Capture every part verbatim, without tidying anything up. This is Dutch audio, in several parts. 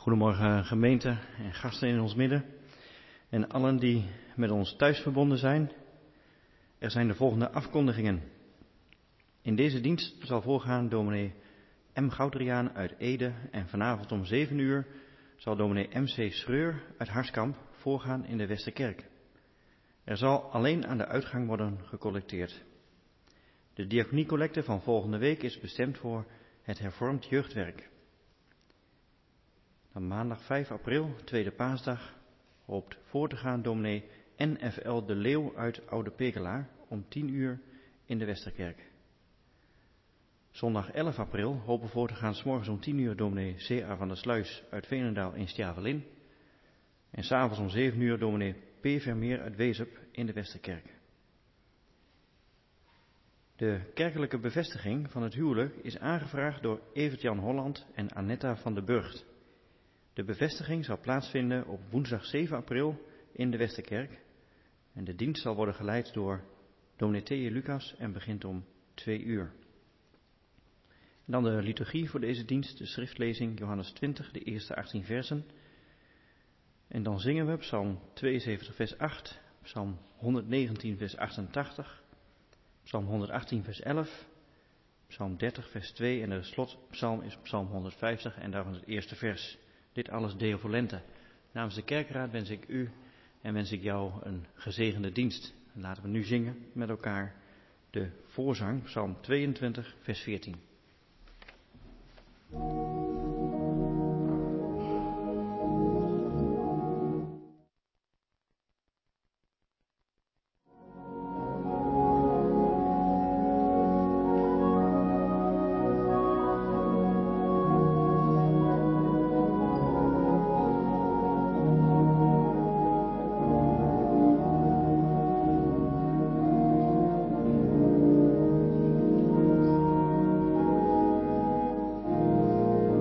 Goedemorgen gemeente en gasten in ons midden en allen die met ons thuis verbonden zijn. Er zijn de volgende afkondigingen. In deze dienst zal voorgaan dominee M. Goudriaan uit Ede en vanavond om zeven uur zal dominee M C. Schreur uit Harskamp voorgaan in de Westerkerk. Er zal alleen aan de uitgang worden gecollecteerd. De diaconiecollecte van volgende week is bestemd voor het hervormd jeugdwerk. Dan maandag vijf april, tweede paasdag, hoopt voor te gaan dominee N F L de Leeuw uit Oude Pekelaar om tien uur in de Westerkerk. Zondag elf april hopen voor te gaan 's morgens om tien uur dominee C A van der Sluis uit Veenendaal in Stjavelin. En 's avonds om zeven uur dominee P. Vermeer uit Wezep in de Westerkerk. De kerkelijke bevestiging van het huwelijk is aangevraagd door Evert-Jan Holland en Annetta van de Burgt. De bevestiging zal plaatsvinden op woensdag zeven april in de Westerkerk. En de dienst zal worden geleid door dominee T J. Lucas en begint om twee uur. En dan de liturgie voor deze dienst, de schriftlezing Johannes twintig, de eerste achttien versen. En dan zingen we Psalm tweeënzeventig vers acht, Psalm honderdnegentien vers achtentachtig, Psalm honderdachttien vers elf, Psalm dertig vers twee en de slotpsalm is Psalm honderdvijftig en daarvan het eerste vers. Dit alles Deo volente. Namens de kerkraad wens ik u en wens ik jou een gezegende dienst. En laten we nu zingen met elkaar de voorzang, Psalm tweeëntwintig vers veertien. Thank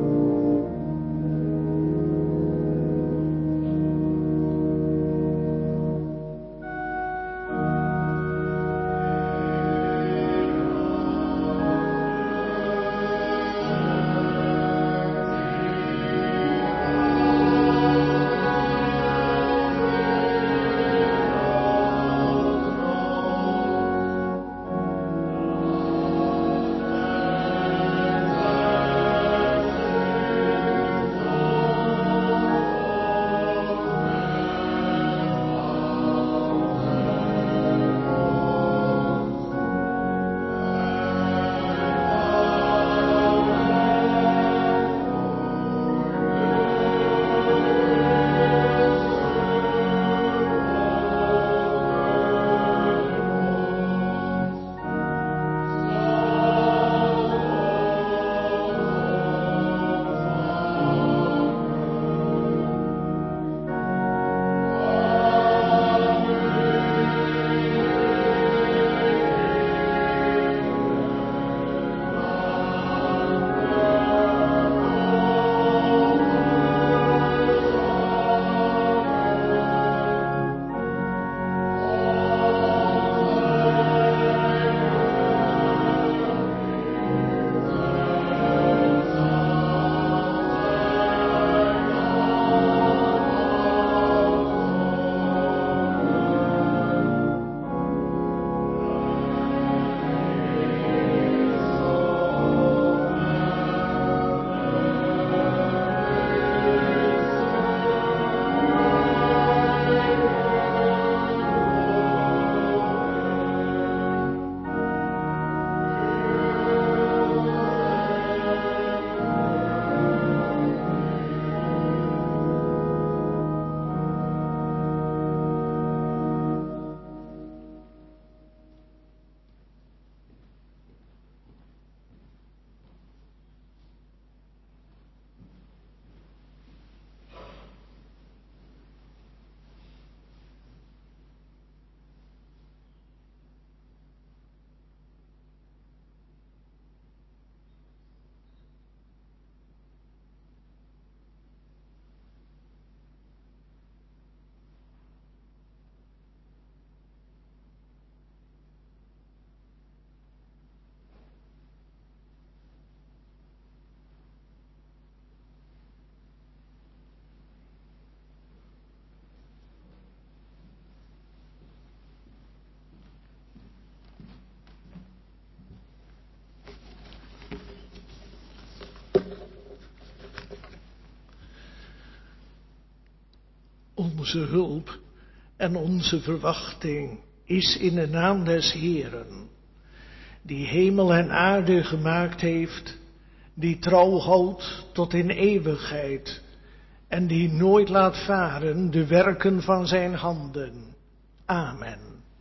onze hulp en onze verwachting is in de naam des Heeren, die hemel en aarde gemaakt heeft, die trouw houdt tot in eeuwigheid en die nooit laat varen de werken van zijn handen. Amen.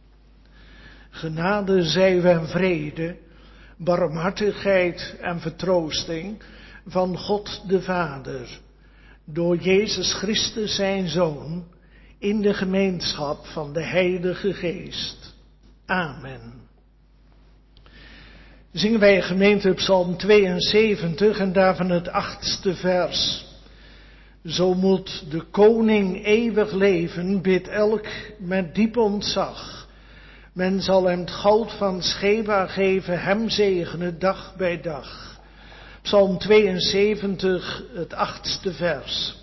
Genade zij u en vrede, barmhartigheid en vertroosting van God de Vader, door Jezus Christus zijn Zoon, in de gemeenschap van de Heilige Geest. Amen. Zingen wij gemeente Psalm tweeënzeventig en daarvan het achtste vers. Zo moet de koning eeuwig leven, bidt elk met diep ontzag. Men zal hem het goud van Scheba geven, hem zegenen dag bij dag. Psalm tweeënzeventig, het achtste vers.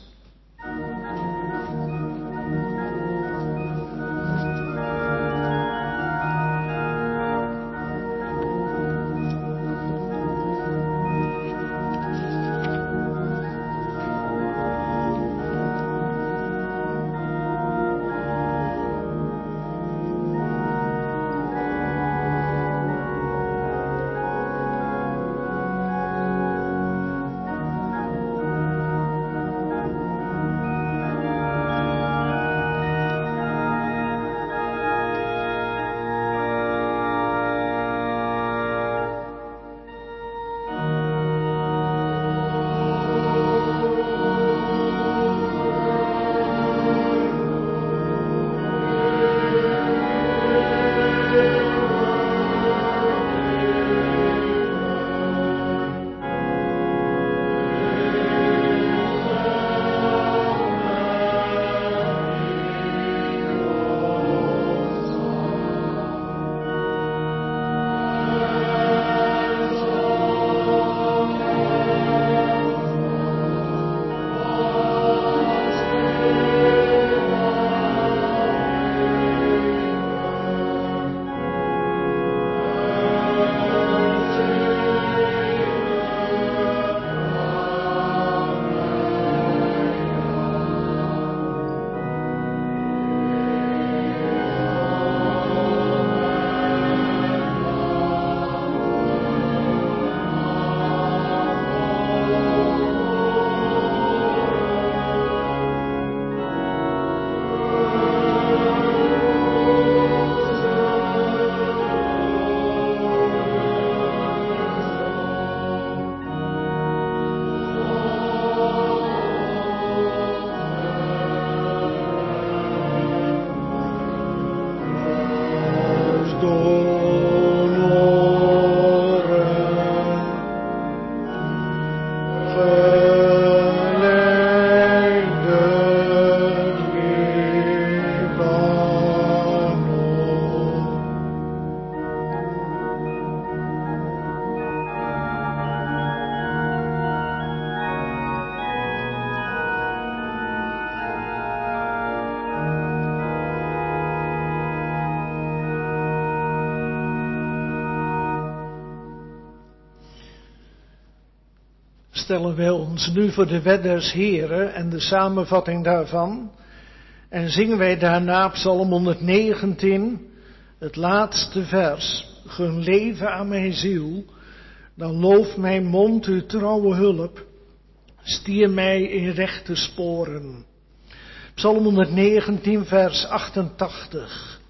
Stellen wij ons nu voor de wet des Heren en de samenvatting daarvan. En zingen wij daarna Psalm honderdnegentien, het laatste vers. Gun leven aan mijn ziel, dan loof mijn mond uw trouwe hulp. Stier mij in rechte sporen. Psalm honderdnegentien, vers achtentachtig.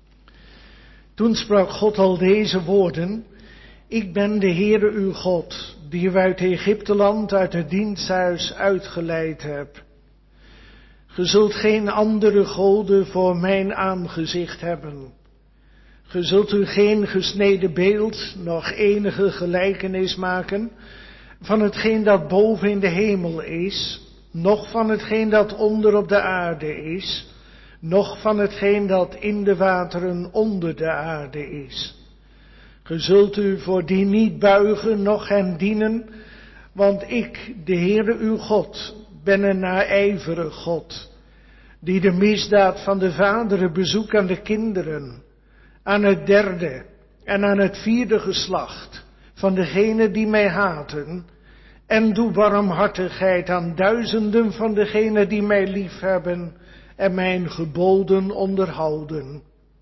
Toen sprak God al deze woorden. Ik ben de Heere uw God, die u uit Egypteland, uit het diensthuis uitgeleid heb. Ge zult geen andere goden voor mijn aangezicht hebben. Ge zult u geen gesneden beeld, nog enige gelijkenis maken van hetgeen dat boven in de hemel is, noch van hetgeen dat onder op de aarde is, noch van hetgeen dat in de wateren onder de aarde is. Ge zult u voor die niet buigen, noch hen dienen, want ik, de Heere uw God, ben een naijverig God, die de misdaad van de vaderen bezoekt aan de kinderen, aan het derde en aan het vierde geslacht van degenen die mij haten, en doe barmhartigheid aan duizenden van degenen die mij liefhebben en mijn geboden onderhouden.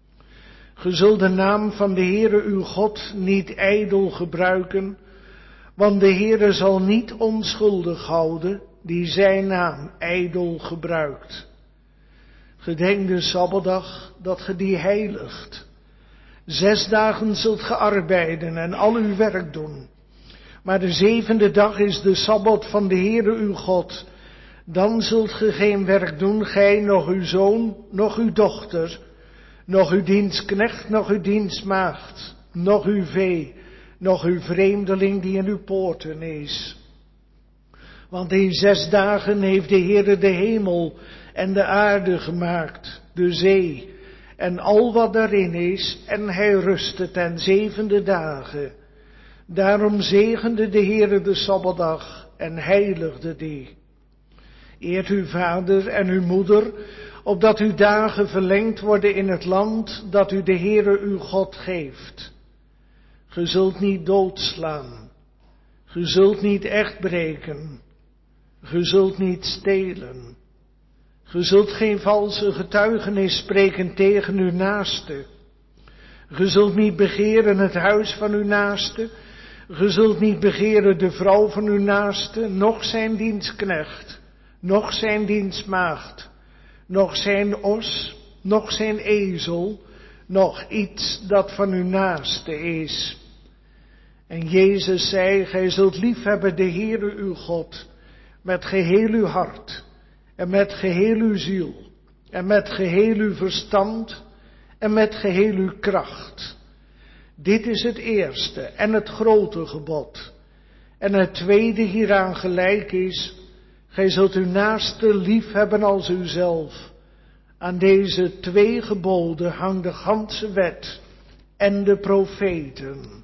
Ge zult de naam van de Heere uw God niet ijdel gebruiken, want de Heere zal niet onschuldig houden die zijn naam ijdel gebruikt. Gedenk de Sabbatdag dat ge die heiligt. Zes dagen zult ge arbeiden en al uw werk doen. Maar de zevende dag is de Sabbat van de Heere uw God. Dan zult ge geen werk doen, gij, nog uw zoon, nog uw dochter, nog uw dienstknecht, nog uw dienstmaagd, nog uw vee, nog uw vreemdeling die in uw poorten is. Want in zes dagen heeft de Heere de hemel en de aarde gemaakt, de zee en al wat daarin is, en hij rustte ten zevende dagen. Daarom zegende de Heere de Sabbatdag en heiligde die. Eert uw vader en uw moeder, opdat uw dagen verlengd worden in het land dat u de Heere uw God geeft. Ge zult niet doodslaan, ge zult niet echt breken, ge zult niet stelen. Ge zult geen valse getuigenis spreken tegen uw naaste. Ge zult niet begeren het huis van uw naaste. Ge zult niet begeren de vrouw van uw naaste, noch zijn dienstknecht, noch zijn dienstmaagd, noch zijn os, noch zijn ezel, noch iets dat van uw naaste is. En Jezus zei, gij zult liefhebben de Heere uw God, met geheel uw hart, en met geheel uw ziel, en met geheel uw verstand, en met geheel uw kracht. Dit is het eerste en het grote gebod. En het tweede hieraan gelijk is, gij zult uw naaste liefhebben als uzelf. Aan deze twee geboden hangt de ganse wet en de profeten.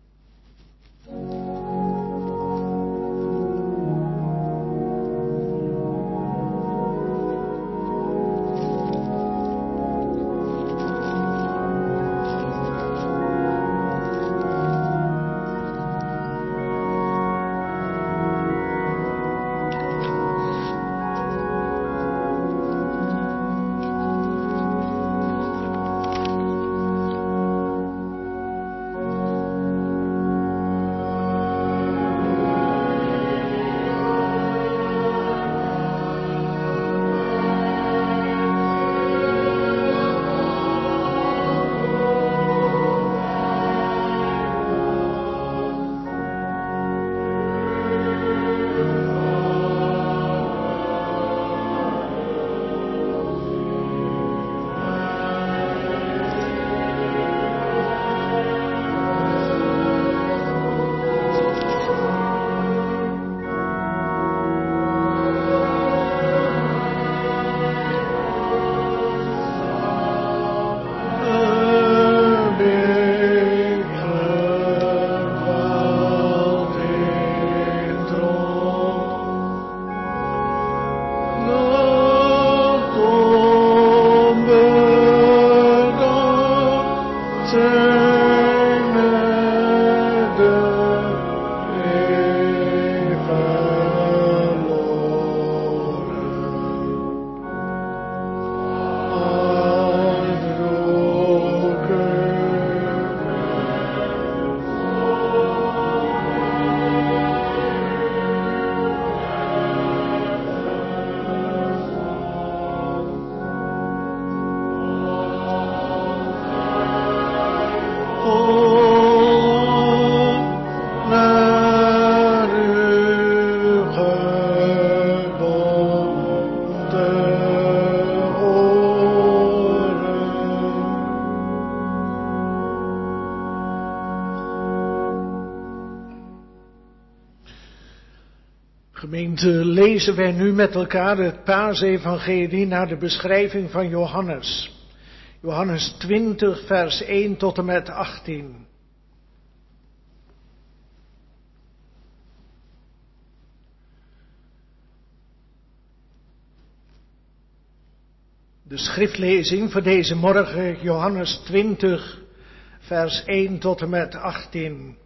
Gemeente, lezen wij nu met elkaar het Paasevangelie naar de beschrijving van Johannes. Johannes twintig, vers één tot en met achttien. De schriftlezing voor deze morgen, Johannes twintig, vers één tot en met achttien.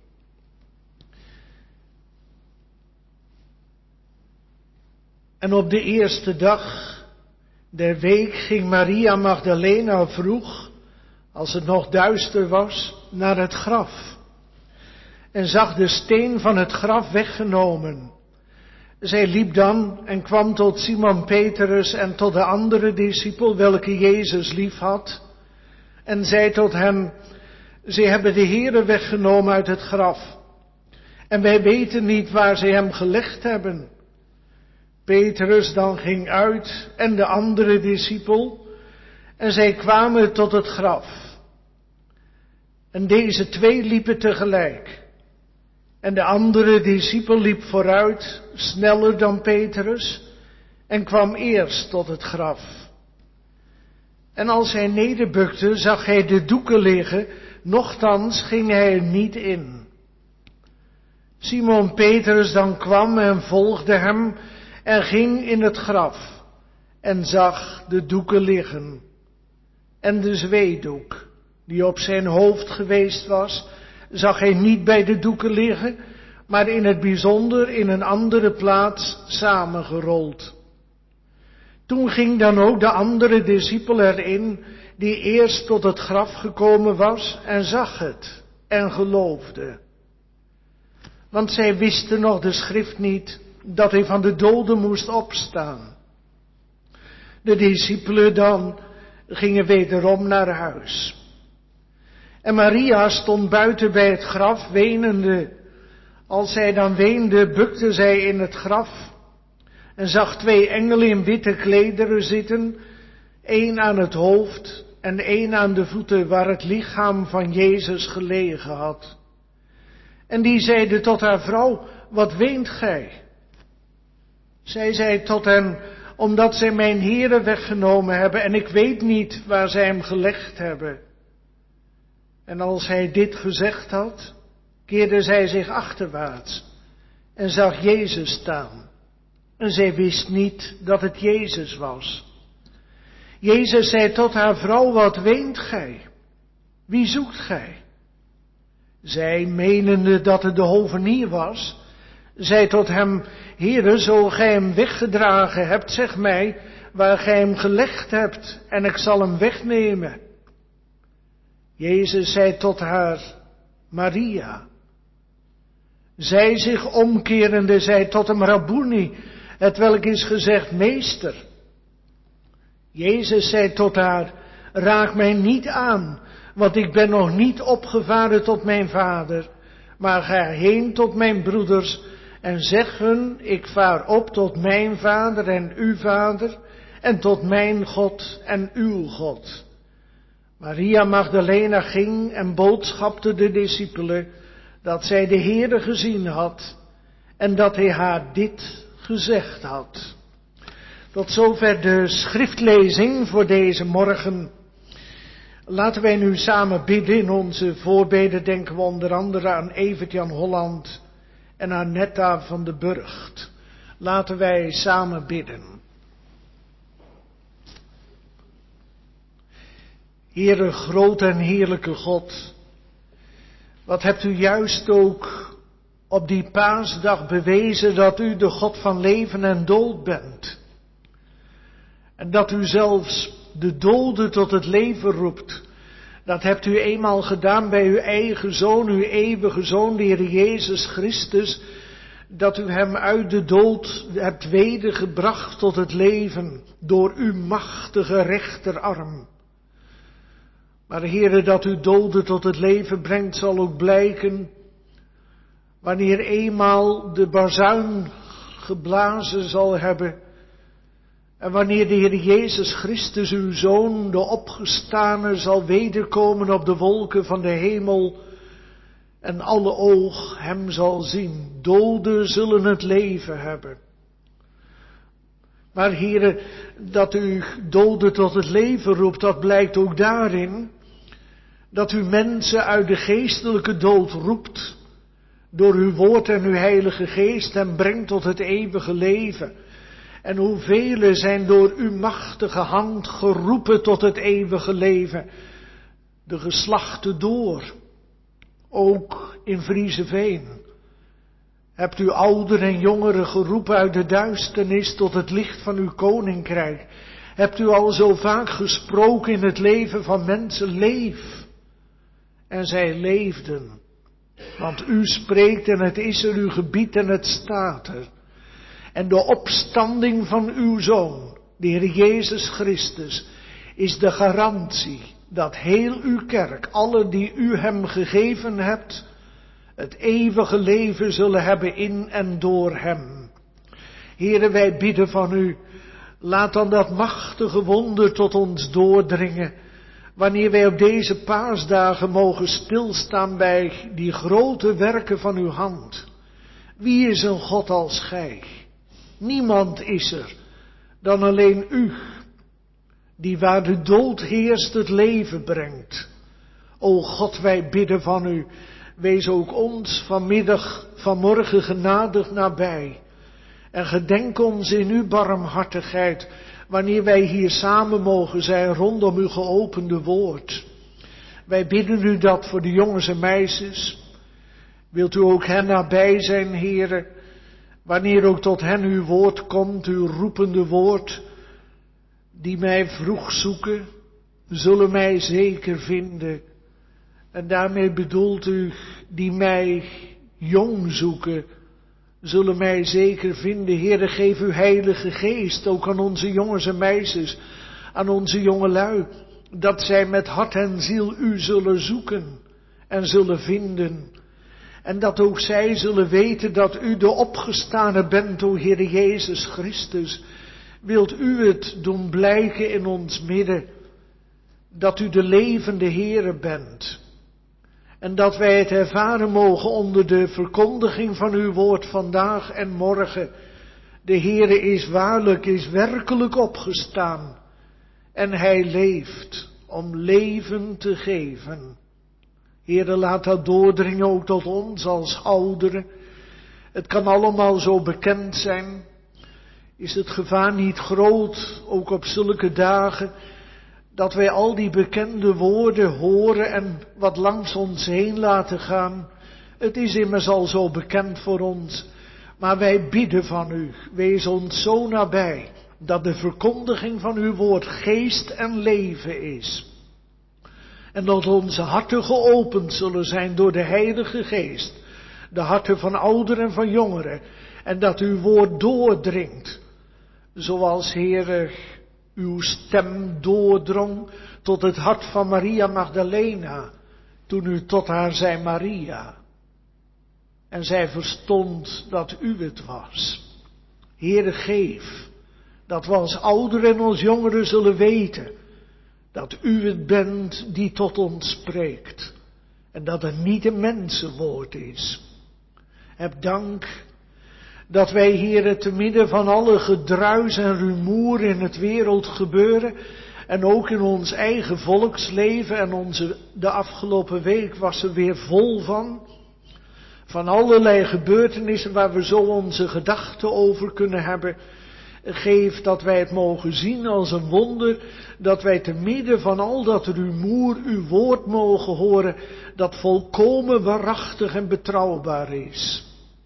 En op de eerste dag Der week ging Maria Magdalena vroeg, als het nog duister was, naar het graf. En zag de steen van het graf weggenomen. Zij liep dan en kwam tot Simon Petrus en tot de andere discipel, welke Jezus lief had. En zei tot hem, ze hebben de Heere weggenomen uit het graf. En wij weten niet waar ze hem gelegd hebben. Petrus dan ging uit en de andere discipel. En zij kwamen tot het graf. En deze twee liepen tegelijk. En de andere discipel liep vooruit, sneller dan Petrus, en kwam eerst tot het graf. En als hij nederbukte, zag hij de doeken liggen, nochtans ging hij er niet in. Simon Petrus dan kwam en volgde hem en ging in het graf en zag de doeken liggen. En de zweedoek, die op zijn hoofd geweest was, zag hij niet bij de doeken liggen, maar in het bijzonder in een andere plaats samengerold. Toen ging dan ook de andere discipel erin, die eerst tot het graf gekomen was en zag het en geloofde. Want zij wisten nog de schrift niet, dat hij van de doden moest opstaan. De discipelen dan gingen wederom naar huis. En Maria stond buiten bij het graf, wenende. Als zij dan weende, bukte zij in het graf en zag twee engelen in witte klederen zitten, één aan het hoofd en één aan de voeten, waar het lichaam van Jezus gelegen had. En die zeiden tot haar vrouw, wat weent gij? Zij zei tot hen, omdat zij mijn Heere weggenomen hebben en ik weet niet waar zij hem gelegd hebben. En als hij dit gezegd had, keerde zij zich achterwaarts en zag Jezus staan. En zij wist niet dat het Jezus was. Jezus zei tot haar vrouw, wat weent gij? Wie zoekt gij? Zij, menende dat het de hovenier was, zei tot hem, Heere, zo gij hem weggedragen hebt, zeg mij waar gij hem gelegd hebt en ik zal hem wegnemen. Jezus zei tot haar, Maria. Zij zich omkerende zei tot hem, Rabboni, hetwelk is gezegd, meester. Jezus zei tot haar, raak mij niet aan, want ik ben nog niet opgevaren tot mijn vader, maar ga heen tot mijn broeders en zeg hun, ik vaar op tot mijn vader en uw vader en tot mijn God en uw God. Maria Magdalena ging en boodschapte de discipelen dat zij de Heere gezien had en dat hij haar dit gezegd had. Tot zover de schriftlezing voor deze morgen. Laten wij nu samen bidden. In onze voorbeden denken we onder andere aan Evert-Jan Holland en aan Netta van de Burgt. Laten wij samen bidden. Heere, groot en heerlijke God, wat hebt u juist ook op die paasdag bewezen dat u de God van leven en dood bent. En dat u zelfs de doden tot het leven roept. Dat hebt u eenmaal gedaan bij uw eigen Zoon, uw eeuwige Zoon, de Heer Jezus Christus. Dat u hem uit de dood hebt wedergebracht tot het leven door uw machtige rechterarm. Maar Heere, dat u doden tot het leven brengt, zal ook blijken wanneer eenmaal de bazuin geblazen zal hebben. En wanneer de Heer Jezus Christus, uw Zoon, de opgestane, zal wederkomen op de wolken van de hemel. En alle oog hem zal zien. Doden zullen het leven hebben. Maar Heere, dat u doden tot het leven roept, dat blijkt ook daarin dat u mensen uit de geestelijke dood roept, door uw woord en uw heilige geest en brengt tot het eeuwige leven. En hoeveel zijn door uw machtige hand geroepen tot het eeuwige leven, de geslachten door, ook in Vriezeveen. Hebt u ouderen en jongeren geroepen uit de duisternis tot het licht van uw koninkrijk. Hebt u al zo vaak gesproken in het leven van mensen, leef. En zij leefden. Want u spreekt en het is er, u gebiedt en het staat er. En de opstanding van uw Zoon, de Heer Jezus Christus, is de garantie dat heel uw kerk, alle die u hem gegeven hebt, het eeuwige leven zullen hebben in en door hem. Here, wij bidden van u, laat dan dat machtige wonder tot ons doordringen, wanneer wij op deze paasdagen mogen stilstaan bij die grote werken van uw hand. Wie is een God als gij? Niemand is er dan alleen u, die waar de dood heerst het leven brengt. O God, wij bidden van u, wees ook ons vanmiddag, vanmorgen genadig nabij. En gedenk ons in uw barmhartigheid, wanneer wij hier samen mogen zijn rondom uw geopende woord. Wij bidden u dat voor de jongens en meisjes. Wilt u ook hen nabij zijn, Heere, wanneer ook tot hen uw woord komt, uw roepende woord. Die mij vroeg zoeken, zullen mij zeker vinden. En daarmee bedoelt u, die mij jong zoeken, zullen mij zeker vinden. Heere, geef uw heilige geest ook aan onze jongens en meisjes, aan onze jongelui, dat zij met hart en ziel u zullen zoeken en zullen vinden. En dat ook zij zullen weten dat u de opgestane bent, o Heere Jezus Christus. Wilt u het doen blijken in ons midden, dat u de levende Heere bent. En dat wij het ervaren mogen onder de verkondiging van uw woord vandaag en morgen. De Heere is waarlijk, is werkelijk opgestaan. En hij leeft om leven te geven. Heere, laat dat doordringen ook tot ons als ouderen. Het kan allemaal zo bekend zijn. Is het gevaar niet groot, ook op zulke dagen, dat wij al die bekende woorden horen en wat langs ons heen laten gaan? Het is immers al zo bekend voor ons, maar wij bidden van u, wees ons zo nabij, dat de verkondiging van uw woord geest en leven is. En dat onze harten geopend zullen zijn door de Heilige Geest, de harten van ouderen en van jongeren, en dat uw woord doordringt, zoals, Heere, uw stem doordrong tot het hart van Maria Magdalena, toen u tot haar zei Maria. En zij verstond dat u het was. Heere, geef dat we als ouderen en als jongeren zullen weten dat u het bent die tot ons spreekt. En dat het niet een mensenwoord is. Heb dank dat wij, Heere, te midden van alle gedruis en rumoer in het wereldgebeuren en ook in ons eigen volksleven, en onze, de afgelopen week was er weer vol van, van allerlei gebeurtenissen waar we zo onze gedachten over kunnen hebben. Geef dat wij het mogen zien als een wonder, dat wij te midden van al dat rumoer uw woord mogen horen, dat volkomen waarachtig en betrouwbaar is.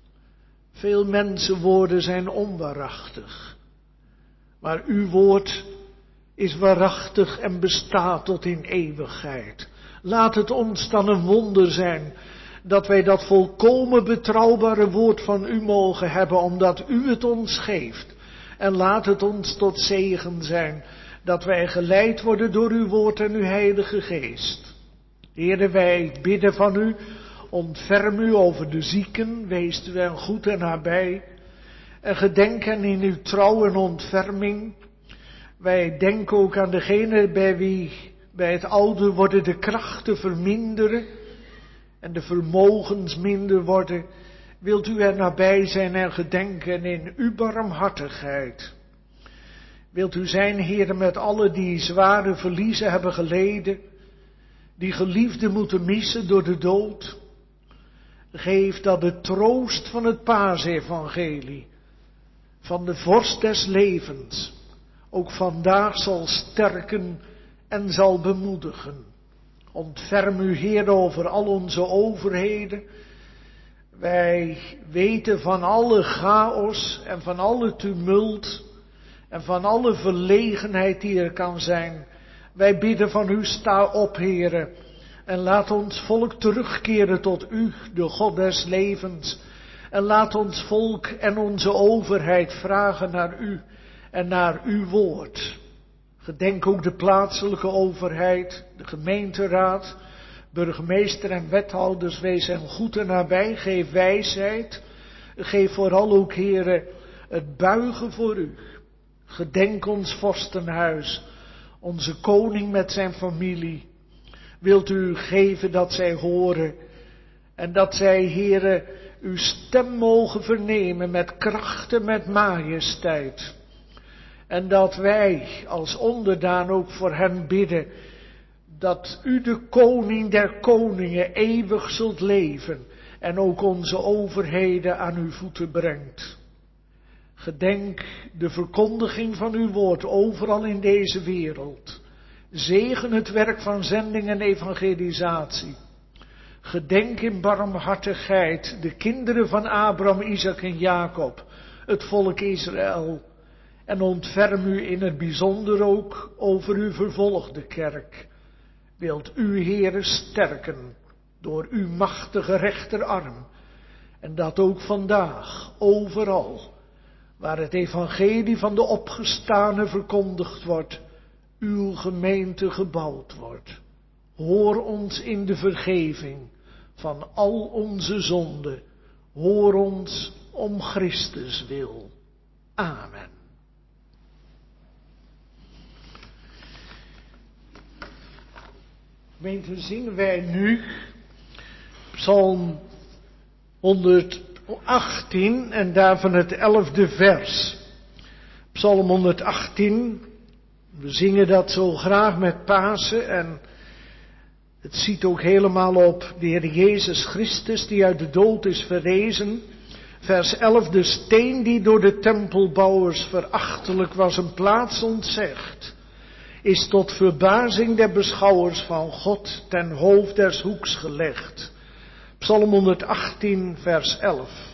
Veel mensenwoorden zijn onwaarachtig, maar uw woord is waarachtig en bestaat tot in eeuwigheid. Laat het ons dan een wonder zijn dat wij dat volkomen betrouwbare woord van u mogen hebben, omdat u het ons geeft. En laat het ons tot zegen zijn, dat wij geleid worden door uw woord en uw Heilige Geest. Heere, wij bidden van u, ontferm u over de zieken, wees u hen goed en nabij. En gedenk hen in uw trouw en ontferming. Wij denken ook aan degene bij wie bij het ouder worden de krachten verminderen en de vermogens minder worden. Wilt u er nabij zijn en gedenken in uw barmhartigheid. Wilt u zijn, Heere, met alle die zware verliezen hebben geleden, die geliefden moeten missen door de dood. Geef dat de troost van het paasevangelie, van de vorst des levens, ook vandaag zal sterken en zal bemoedigen. Ontferm u, Heer, over al onze overheden. Wij weten van alle chaos en van alle tumult en van alle verlegenheid die er kan zijn. Wij bidden van u, sta op, Heere, en laat ons volk terugkeren tot u, de God des levens. En laat ons volk en onze overheid vragen naar u en naar uw woord. Gedenk ook de plaatselijke overheid, de gemeenteraad, burgemeester en wethouders, wees hen goed en nabij, geef wijsheid. Geef vooral ook, Heere, het buigen voor u. Gedenk ons vorstenhuis, onze koning met zijn familie. Wilt u geven dat zij horen en dat zij, Heere, uw stem mogen vernemen met kracht en met majesteit. En dat wij als onderdaan ook voor hen bidden, dat u de koning der koningen eeuwig zult leven en ook onze overheden aan uw voeten brengt. Gedenk de verkondiging van uw woord overal in deze wereld. Zegen het werk van zending en evangelisatie. Gedenk in barmhartigheid de kinderen van Abraham, Isaac en Jacob, het volk Israël. En ontferm u in het bijzonder ook over uw vervolgde kerk. Wilt u, Heere, sterken door uw machtige rechterarm. En dat ook vandaag, overal, waar het evangelie van de opgestane verkondigd wordt, uw gemeente gebouwd wordt. Hoor ons in de vergeving van al onze zonden. Hoor ons om Christus wil. Amen. Gemeente, zingen wij nu Psalm honderdachttien en daarvan het elfde vers. Psalm honderdachttien, we zingen dat zo graag met Pasen en het ziet ook helemaal op de Heer Jezus Christus die uit de dood is verrezen. Vers elf, de steen die door de tempelbouwers verachtelijk was een plaats ontzegd, is tot verbazing der beschouwers van God ten hoofd des hoeks gelegd. Psalm honderdachttien, vers elf.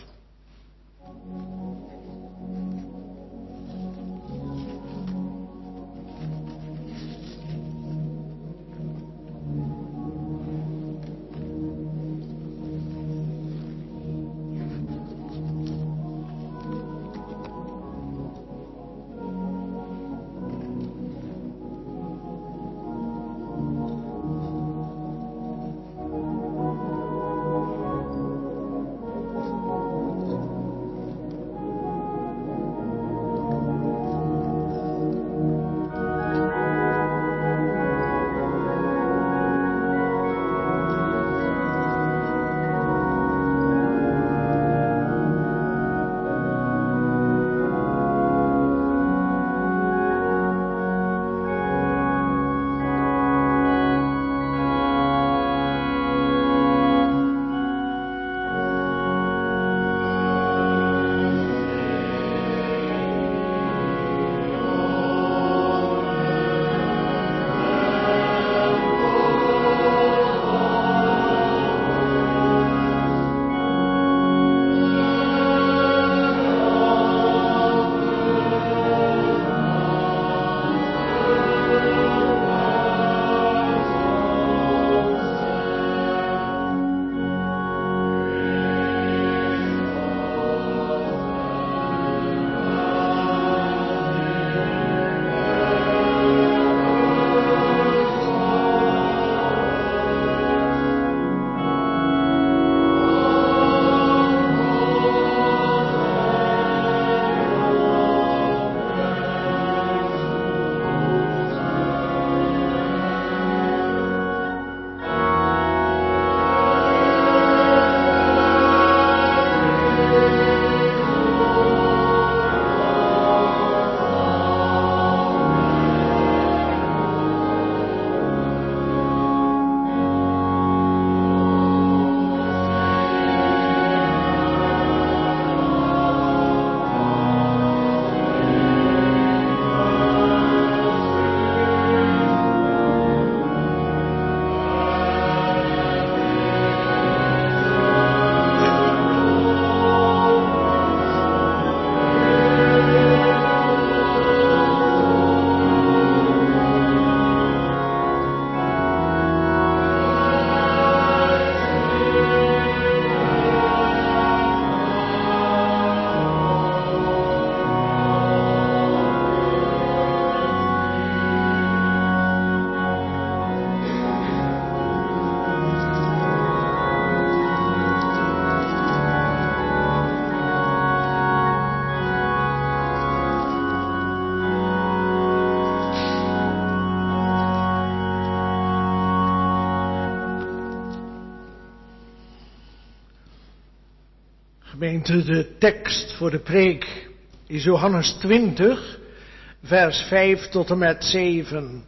Gemeente, de tekst voor de preek is Johannes twintig, vers vijf tot en met zeven.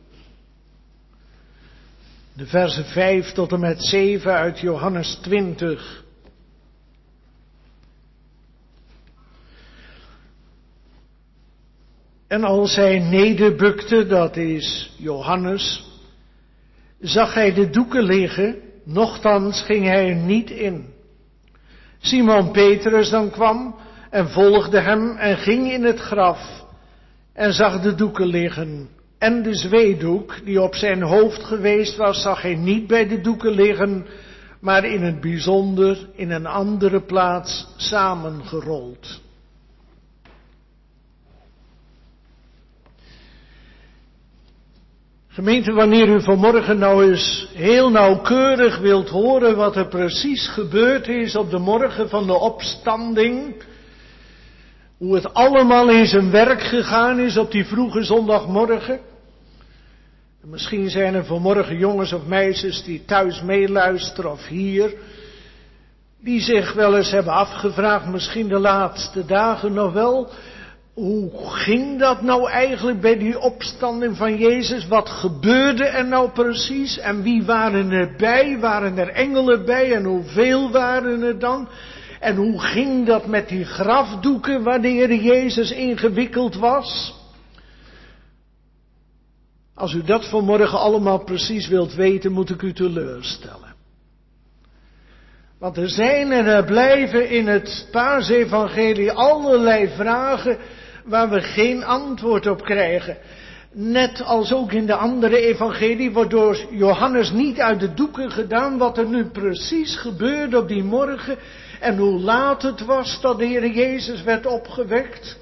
De versen vijf tot en met zeven uit Johannes twintig. En als hij nederbukte, dat is Johannes, zag hij de doeken liggen, nochtans ging hij er niet in. Simon Petrus dan kwam en volgde hem en ging in het graf en zag de doeken liggen. En de zweedoek die op zijn hoofd geweest was, zag hij niet bij de doeken liggen, maar in het bijzonder in een andere plaats samengerold. Gemeente, wanneer u vanmorgen nou eens heel nauwkeurig wilt horen wat er precies gebeurd is op de morgen van de opstanding, hoe het allemaal in zijn werk gegaan is op die vroege zondagmorgen. Misschien zijn er vanmorgen jongens of meisjes die thuis meeluisteren of hier, die zich wel eens hebben afgevraagd, misschien de laatste dagen nog wel, hoe ging dat nou eigenlijk bij die opstanding van Jezus? Wat gebeurde er nou precies? En wie waren er bij? Waren er engelen bij? En hoeveel waren er dan? En hoe ging dat met die grafdoeken waar de Heer Jezus ingewikkeld was? Als u dat vanmorgen allemaal precies wilt weten, moet ik u teleurstellen. Want er zijn en er blijven in het Paasevangelie allerlei vragen waar we geen antwoord op krijgen. Net als ook in de andere evangelie wordt door Johannes niet uit de doeken gedaan wat er nu precies gebeurde op die morgen en hoe laat het was dat de Heer Jezus werd opgewekt.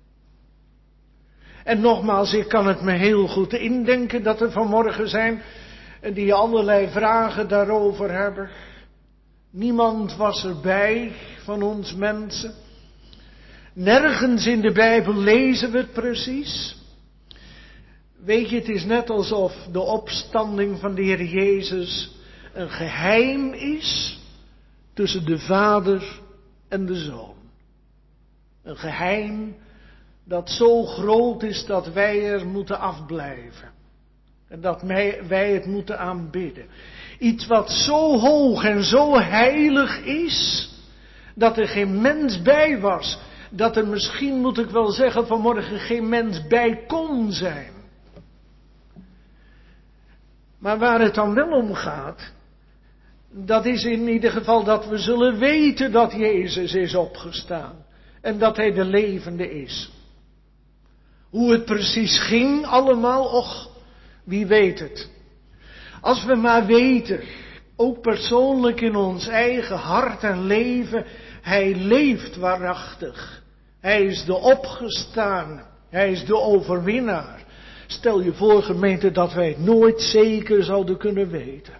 En nogmaals, ik kan het me heel goed indenken dat er vanmorgen zijn die allerlei vragen daarover hebben. Niemand was erbij van ons mensen. Nergens in de Bijbel lezen we het precies. Weet je, het is net alsof de opstanding van de Heer Jezus een geheim is tussen de Vader en de Zoon. Een geheim dat zo groot is dat wij er moeten afblijven. En dat wij het moeten aanbidden. Iets wat zo hoog en zo heilig is, dat er geen mens bij was. Dat er misschien, moet ik wel zeggen, vanmorgen geen mens bij kon zijn. Maar waar het dan wel om gaat, dat is in ieder geval dat we zullen weten dat Jezus is opgestaan. En dat Hij de levende is. Hoe het precies ging allemaal, och, wie weet het. Als we maar weten, ook persoonlijk in ons eigen hart en leven, Hij leeft waarachtig. Hij is de opgestaan. Hij is de overwinnaar. Stel je voor, gemeente, dat wij het nooit zeker zouden kunnen weten.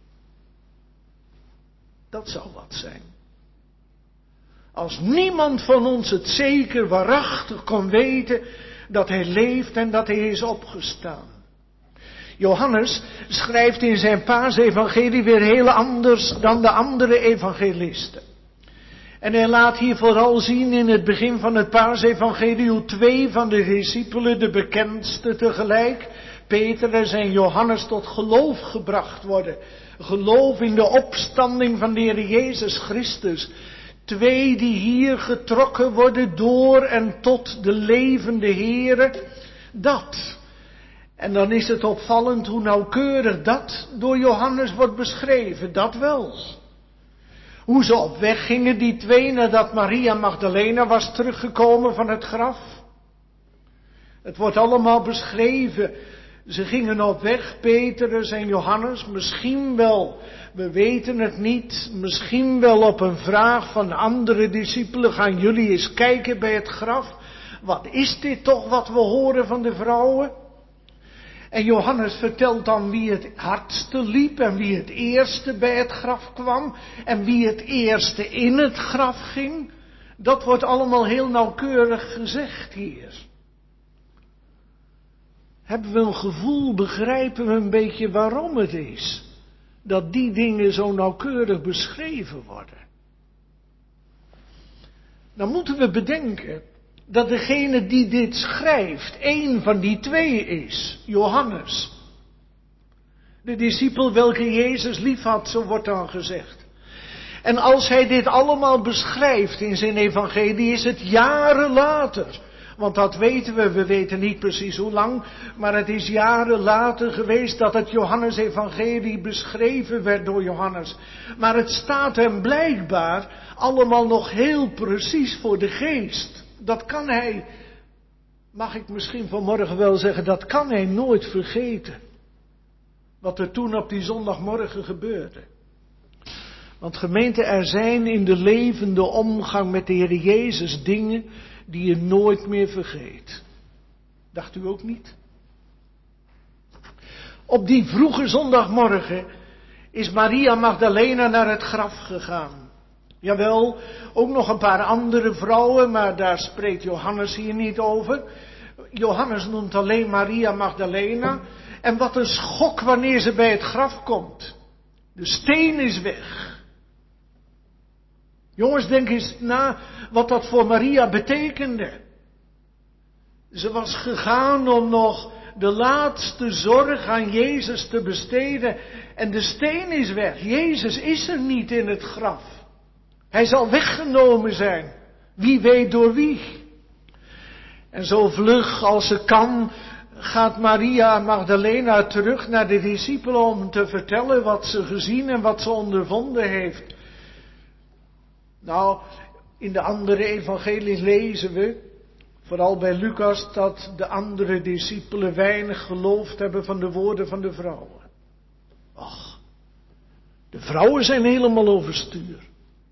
Dat zou wat zijn. Als niemand van ons het zeker waarachtig kon weten dat Hij leeft en dat Hij is opgestaan. Johannes schrijft in zijn Paasevangelie weer heel anders dan de andere evangelisten. En hij laat hier vooral zien in het begin van het Paasevangelie hoe twee van de discipelen, de bekendste tegelijk, Petrus en Johannes, tot geloof gebracht worden. Geloof in de opstanding van de Heer Jezus Christus. Twee die hier getrokken worden door en tot de levende Heere. Dat. En dan is het opvallend hoe nauwkeurig dat door Johannes wordt beschreven. Dat wel. Hoe ze op weg gingen, die twee, nadat Maria Magdalena was teruggekomen van het graf. Het wordt allemaal beschreven. Ze gingen op weg, Petrus en Johannes, misschien wel, we weten het niet, misschien wel op een vraag van andere discipelen, gaan jullie eens kijken bij het graf. Wat is dit toch wat we horen van de vrouwen? En Johannes vertelt dan wie het hardste liep en wie het eerste bij het graf kwam en wie het eerste in het graf ging. Dat wordt allemaal heel nauwkeurig gezegd hier. Hebben we een gevoel, begrijpen we een beetje waarom het is dat die dingen zo nauwkeurig beschreven worden? dan moeten we bedenken dat degene die dit schrijft, één van die twee is, Johannes. De discipel welke Jezus lief had, zo wordt dan gezegd. En als hij dit allemaal beschrijft in zijn evangelie, is het jaren later. Want dat weten we, we weten niet precies hoe lang, maar het is jaren later geweest dat het Johannes-evangelie beschreven werd door Johannes. Maar het staat hem blijkbaar allemaal nog heel precies voor de geest. Dat kan hij, mag ik misschien vanmorgen wel zeggen, dat kan hij nooit vergeten. Wat er toen op die zondagmorgen gebeurde. Want gemeente, er zijn in de levende omgang met de Heer Jezus dingen die je nooit meer vergeet. Dacht u ook niet? Op die vroege zondagmorgen is Maria Magdalena naar het graf gegaan. Jawel, ook nog een paar andere vrouwen, maar daar spreekt Johannes hier niet over. Johannes noemt alleen Maria Magdalena. En wat een schok wanneer ze bij het graf komt. De steen is weg. Jongens, denk eens na wat dat voor Maria betekende. Ze was gegaan om nog de laatste zorg aan Jezus te besteden. En de steen is weg. Jezus is er niet in het graf. Hij zal weggenomen zijn. Wie weet door wie. En zo vlug als ze kan, gaat Maria Magdalena terug naar de discipelen om te vertellen wat ze gezien en wat ze ondervonden heeft. Nou, in de andere evangelies lezen we, vooral bij Lucas, dat de andere discipelen weinig geloofd hebben van de woorden van de vrouwen. Och, de vrouwen zijn helemaal overstuur.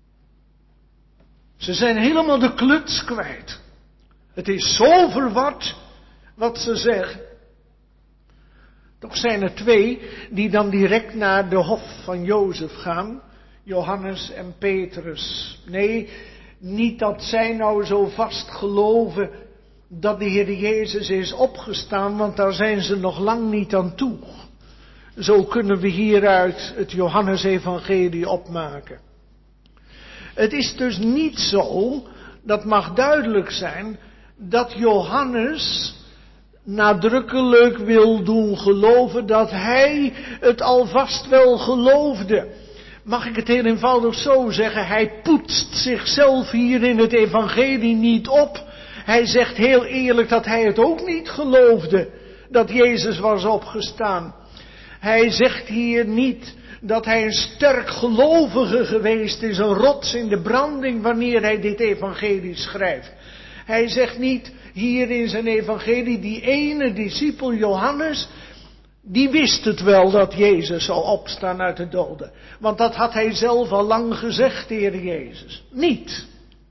Ze zijn helemaal de kluts kwijt. Het is zo verward wat ze zeggen. Toch zijn er twee die dan direct naar de hof van Jozef gaan. Johannes en Petrus. Nee, niet dat zij nou zo vast geloven dat de Heer Jezus is opgestaan, want daar zijn ze nog lang niet aan toe. Zo kunnen we hieruit het Johannesevangelie opmaken. Het is dus niet zo, dat mag duidelijk zijn, dat Johannes nadrukkelijk wil doen geloven dat hij het alvast wel geloofde. Mag ik het heel eenvoudig zo zeggen, hij poetst zichzelf hier in het evangelie niet op. Hij zegt heel eerlijk dat hij het ook niet geloofde, dat Jezus was opgestaan. Hij zegt hier niet dat hij een sterk gelovige geweest is, een rots in de branding wanneer hij dit evangelie schrijft. Hij zegt niet hier in zijn evangelie, die ene discipel Johannes, die wist het wel dat Jezus zou opstaan uit de doden. Want dat had hij zelf al lang gezegd, de Heer Jezus. Niet.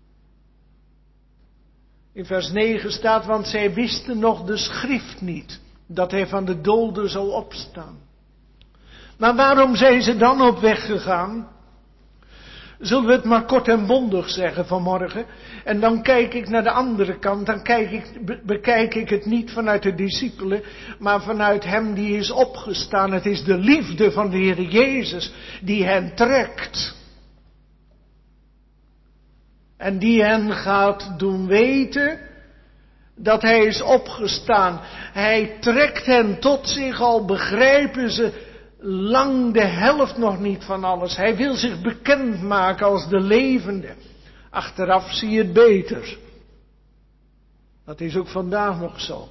In vers negen staat, want zij wisten nog de schrift niet, dat hij van de doden zou opstaan. Maar waarom zijn ze dan op weg gegaan? Zullen we het maar kort en bondig zeggen vanmorgen? En dan kijk ik naar de andere kant, dan kijk ik, be, bekijk ik het niet vanuit de discipelen, maar vanuit hem die is opgestaan. Het is de liefde van de Heer Jezus die hen trekt. En die hen gaat doen weten dat hij is opgestaan. Hij trekt hen tot zich, al begrijpen ze lang de helft nog niet van alles. Hij wil zich bekendmaken als de levende. Achteraf zie je het beter. Dat is ook vandaag nog zo.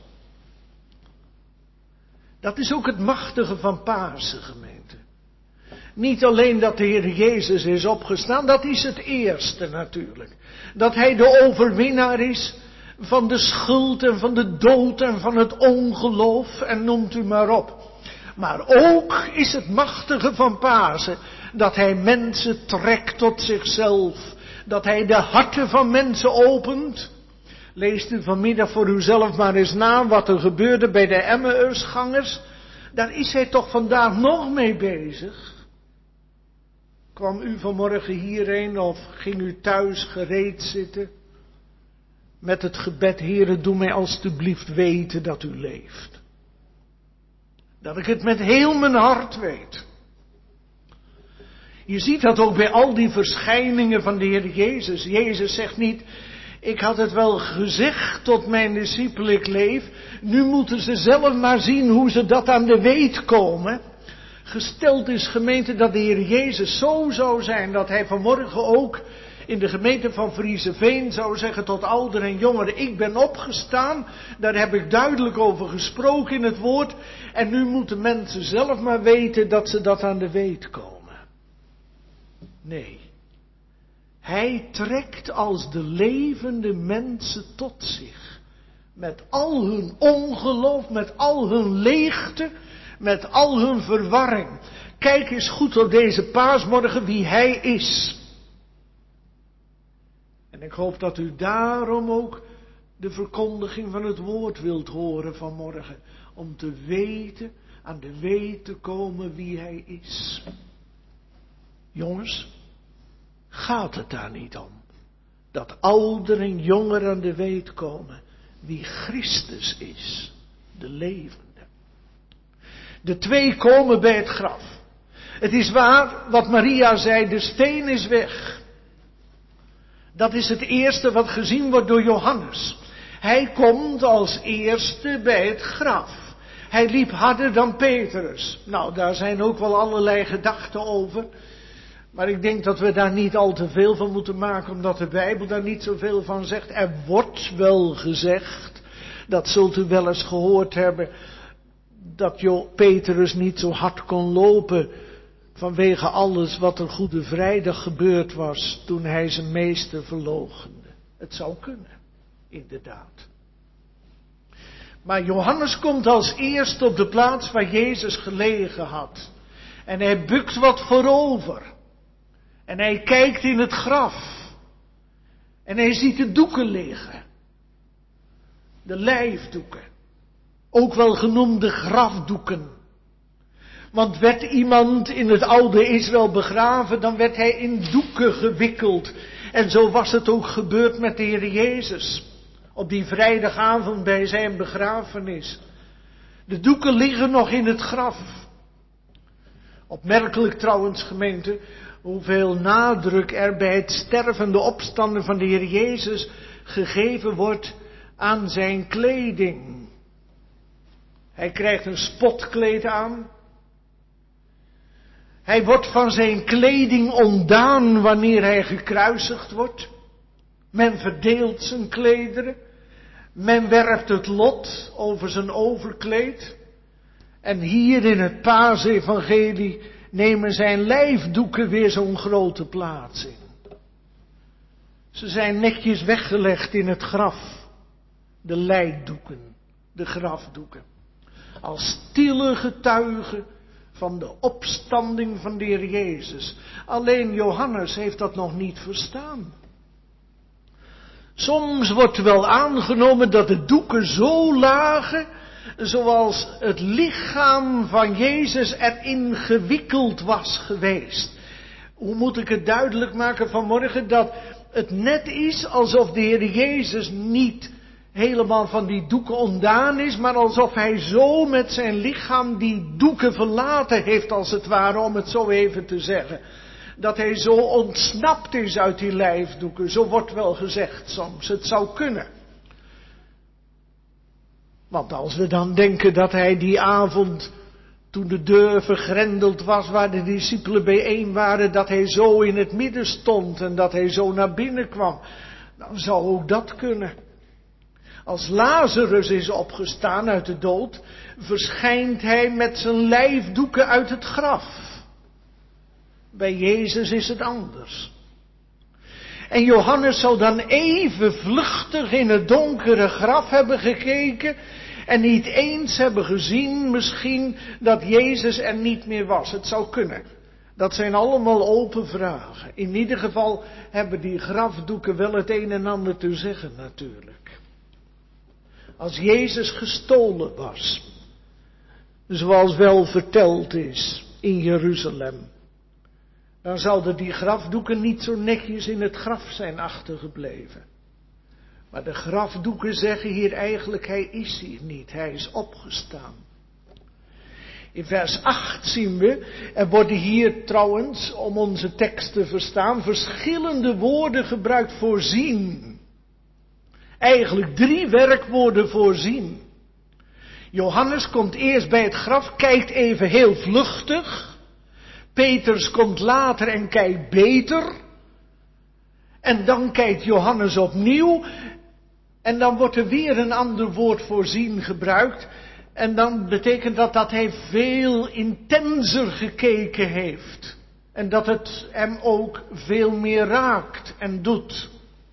Dat is ook het machtige van Pasen, gemeente. Niet alleen dat de Heer Jezus is opgestaan, dat is het eerste natuurlijk. Dat hij de overwinnaar is van de schuld en van de dood en van het ongeloof en noemt u maar op. Maar ook is het machtige van Pasen dat hij mensen trekt tot zichzelf. Dat hij de harten van mensen opent. Leest u vanmiddag voor uzelf maar eens na wat er gebeurde bij de Emmausgangers. Daar is hij toch vandaag nog mee bezig. Kwam u vanmorgen hierheen of ging u thuis gereed zitten? Met het gebed, Heere, doe mij alstublieft weten dat u leeft. Dat ik het met heel mijn hart weet. Je ziet dat ook bij al die verschijningen van de Heer Jezus. Jezus zegt niet, Ik had het wel gezegd tot mijn discipelen, ik leef. Nu moeten ze zelf maar zien hoe ze dat aan de weet komen. Gesteld is gemeente dat de Heer Jezus zo zou zijn dat hij vanmorgen ook in de gemeente van Vriezeveen zou zeggen tot ouderen en jongeren, ik ben opgestaan, daar heb ik duidelijk over gesproken in het woord, en nu moeten mensen zelf maar weten dat ze dat aan de weet komen. Nee, hij trekt als de levende mensen tot zich, met al hun ongeloof, met al hun leegte, met al hun verwarring. Kijk eens goed op deze paasmorgen wie hij is. En ik hoop dat u daarom ook de verkondiging van het woord wilt horen vanmorgen. Om te weten, aan de weet te komen wie hij is. Jongens, gaat het daar niet om? Dat ouderen en jongeren aan de weet komen wie Christus is, de levende. De twee komen bij het graf. Het is waar wat Maria zei, de steen is weg. Dat is het eerste wat gezien wordt door Johannes. Hij komt als eerste bij het graf. Hij liep harder dan Petrus. Nou, daar zijn ook wel allerlei gedachten over. Maar ik denk dat we daar niet al te veel van moeten maken, omdat de Bijbel daar niet zoveel van zegt. Er wordt wel gezegd, dat zult u wel eens gehoord hebben, dat Jo Petrus niet zo hard kon lopen vanwege alles wat er Goede Vrijdag gebeurd was toen hij zijn meester verloochende. Het zou kunnen, inderdaad. Maar Johannes komt als eerste op de plaats waar Jezus gelegen had. En hij bukt wat voorover. En hij kijkt in het graf. En hij ziet de doeken liggen. De lijfdoeken. Ook wel genoemd de grafdoeken. Want werd iemand in het oude Israël begraven, dan werd hij in doeken gewikkeld. En zo was het ook gebeurd met de Heer Jezus. Op die vrijdagavond bij zijn begrafenis. De doeken liggen nog in het graf. Opmerkelijk trouwens, gemeente, hoeveel nadruk er bij het stervende opstanden van de Heer Jezus gegeven wordt aan zijn kleding. Hij krijgt een spotkleed aan. Hij wordt van zijn kleding ontdaan wanneer hij gekruisigd wordt. Men verdeelt zijn klederen. Men werpt het lot over zijn overkleed. En hier in het Paasevangelie nemen zijn lijfdoeken weer zo'n grote plaats in. Ze zijn netjes weggelegd in het graf. De lijkdoeken, de grafdoeken. Als stille getuigen van de opstanding van de Heer Jezus. Alleen Johannes heeft dat nog niet verstaan. Soms wordt wel aangenomen dat de doeken zo lagen, zoals het lichaam van Jezus erin gewikkeld was geweest. Hoe moet ik het duidelijk maken vanmorgen? Dat het net is alsof de Heer Jezus niet helemaal van die doeken ontdaan is, maar alsof hij zo met zijn lichaam die doeken verlaten heeft, als het ware, om het zo even te zeggen. Dat hij zo ontsnapt is uit die lijfdoeken, zo wordt wel gezegd soms. Het zou kunnen. Want als we dan denken dat hij die avond, toen de deur vergrendeld was, waar de discipelen bijeen waren, dat hij zo in het midden stond en dat hij zo naar binnen kwam, dan zou ook dat kunnen. Als Lazarus is opgestaan uit de dood, verschijnt hij met zijn lijfdoeken uit het graf. Bij Jezus is het anders. En Johannes zou dan even vluchtig in het donkere graf hebben gekeken en niet eens hebben gezien misschien dat Jezus er niet meer was. Het zou kunnen. Dat zijn allemaal open vragen. In ieder geval hebben die grafdoeken wel het een en ander te zeggen natuurlijk. Als Jezus gestolen was, zoals wel verteld is in Jeruzalem, dan zouden die grafdoeken niet zo netjes in het graf zijn achtergebleven. Maar de grafdoeken zeggen hier eigenlijk, hij is hier niet, hij is opgestaan. In vers acht zien we, er worden hier trouwens, om onze tekst te verstaan, verschillende woorden gebruikt voor zien. Eigenlijk drie werkwoorden voorzien. Johannes komt eerst bij het graf, kijkt even heel vluchtig. Petrus komt later en kijkt beter. En dan kijkt Johannes opnieuw. En dan wordt er weer een ander woord voorzien gebruikt. En dan betekent dat dat hij veel intenser gekeken heeft. En dat het hem ook veel meer raakt en doet.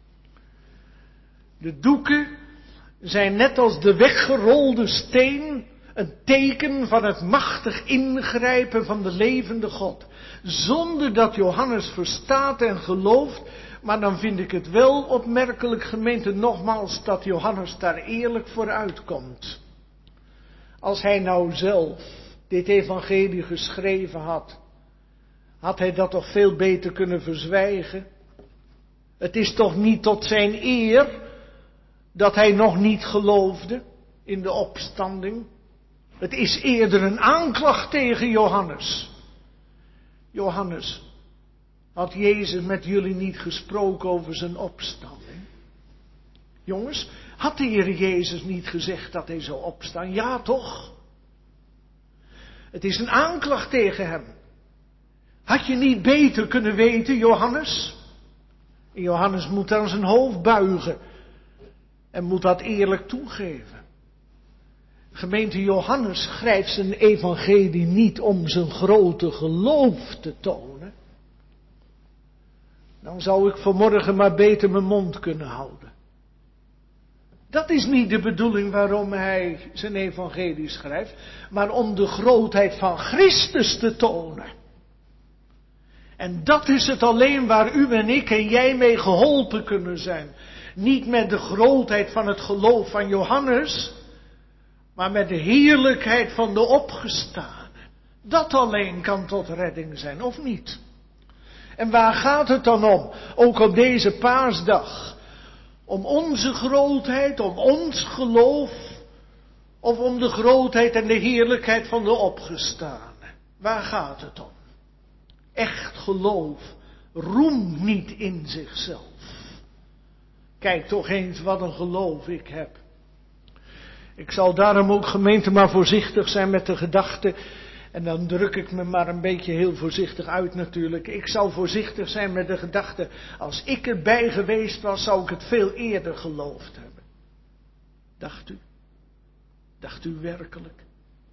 De doeken zijn net als de weggerolde steen een teken van het machtig ingrijpen van de levende God. Zonder dat Johannes verstaat en gelooft, maar dan vind ik het wel opmerkelijk, gemeente, nogmaals, dat Johannes daar eerlijk voor uitkomt. Als hij nou zelf dit evangelie geschreven had, had hij dat toch veel beter kunnen verzwijgen? Het is toch niet tot zijn eer dat hij nog niet geloofde in de opstanding? Het is eerder een aanklacht tegen Johannes. Johannes, had Jezus met jullie niet gesproken over zijn opstanding? Jongens, had de Heer Jezus niet gezegd dat hij zou opstaan? Ja, toch? Het is een aanklacht tegen hem. Had je niet beter kunnen weten, Johannes? En Johannes moet dan zijn hoofd buigen en moet dat eerlijk toegeven. Gemeente, Johannes schrijft zijn evangelie niet om zijn grote geloof te tonen. Dan zou ik vanmorgen maar beter mijn mond kunnen houden. Dat is niet de bedoeling waarom hij zijn evangelie schrijft, maar om de grootheid van Christus te tonen. En dat is het alleen waar u en ik en jij mee geholpen kunnen zijn. Niet met de grootheid van het geloof van Johannes, maar met de heerlijkheid van de opgestane. Dat alleen kan tot redding zijn, of niet? En waar gaat het dan om? Ook op deze paasdag. Om onze grootheid, om ons geloof, of om de grootheid en de heerlijkheid van de opgestane? Waar gaat het om? Echt geloof roemt niet in zichzelf. Kijk toch eens wat een geloof ik heb. Ik zal daarom ook, gemeente, maar voorzichtig zijn met de gedachte. En dan druk ik me maar een beetje heel voorzichtig uit natuurlijk. Ik zal voorzichtig zijn met de gedachte, als ik erbij geweest was, zou ik het veel eerder geloofd hebben. Dacht u? Dacht u werkelijk?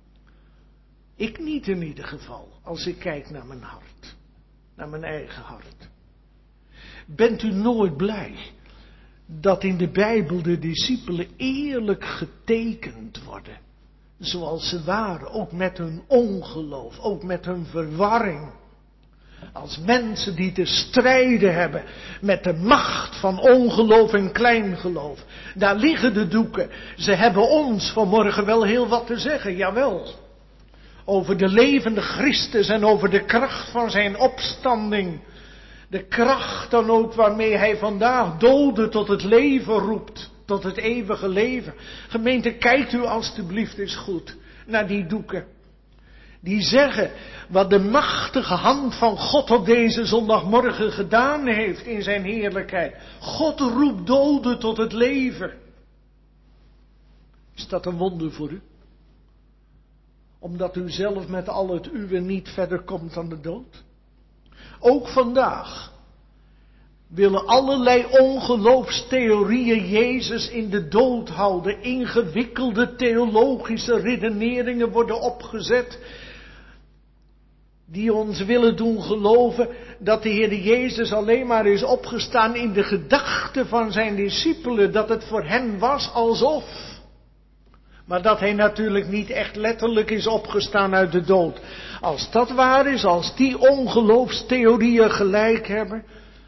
Ik niet in ieder geval, als ik kijk naar mijn hart. Naar mijn eigen hart. Bent u nooit blij dat in de Bijbel de discipelen eerlijk getekend worden? Zoals ze waren, ook met hun ongeloof, ook met hun verwarring. Als mensen die te strijden hebben met de macht van ongeloof en kleingeloof. Daar liggen de doeken. Ze hebben ons vanmorgen wel heel wat te zeggen, jawel. Over de levende Christus en over de kracht van zijn opstanding. De kracht dan ook waarmee hij vandaag doden tot het leven roept. Tot het eeuwige leven. Gemeente, kijkt u alstublieft eens goed naar die doeken. Die zeggen wat de machtige hand van God op deze zondagmorgen gedaan heeft in zijn heerlijkheid. God roept doden tot het leven. Is dat een wonder voor u? Omdat u zelf met al het uwe niet verder komt dan de dood? Ook vandaag willen allerlei ongeloofstheorieën Jezus in de dood houden. Ingewikkelde theologische redeneringen worden opgezet. Die ons willen doen geloven dat de Heer Jezus alleen maar is opgestaan in de gedachten van zijn discipelen. Dat het voor hen was alsof. Maar dat hij natuurlijk niet echt letterlijk is opgestaan uit de dood. Als dat waar is, als die ongeloofstheorieën gelijk hebben.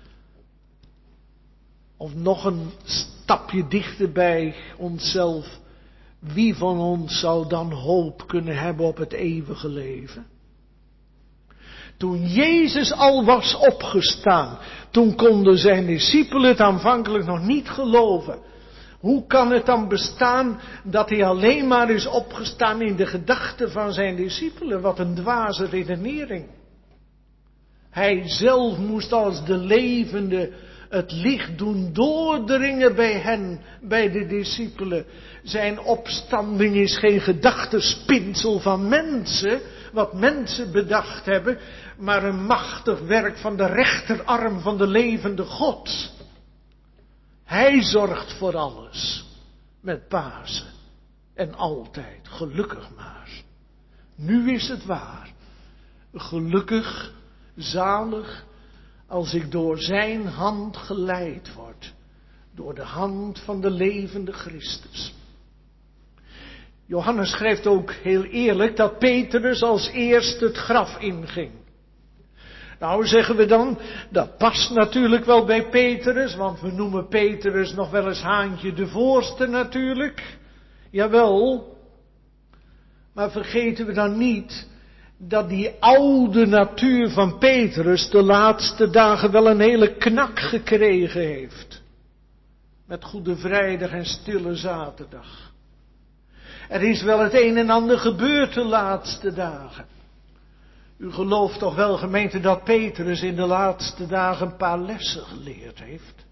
Of nog een stapje dichter bij onszelf. Wie van ons zou dan hoop kunnen hebben op het eeuwige leven? Toen Jezus al was opgestaan, toen konden zijn discipelen het aanvankelijk nog niet geloven. Hoe kan het dan bestaan dat hij alleen maar is opgestaan in de gedachten van zijn discipelen? Wat een dwaze redenering. Hij zelf moest als de levende het licht doen doordringen bij hen, bij de discipelen. Zijn opstanding is geen gedachtespinsel van mensen, wat mensen bedacht hebben, maar een machtig werk van de rechterarm van de levende God. Hij zorgt voor alles, met Pasen en altijd, gelukkig maar. Nu is het waar, gelukkig, zalig, als ik door zijn hand geleid word, door de hand van de levende Christus. Johannes schrijft ook heel eerlijk dat Petrus als eerste het graf inging. Nou, zeggen we dan, dat past natuurlijk wel bij Petrus, want we noemen Petrus nog wel eens Haantje de Voorste natuurlijk. Jawel, maar vergeten we dan niet dat die oude natuur van Petrus de laatste dagen wel een hele knak gekregen heeft. Met Goede Vrijdag en Stille Zaterdag. Er is wel het een en ander gebeurd de laatste dagen. U gelooft toch wel, gemeente, dat Petrus in de laatste dagen een paar lessen geleerd heeft?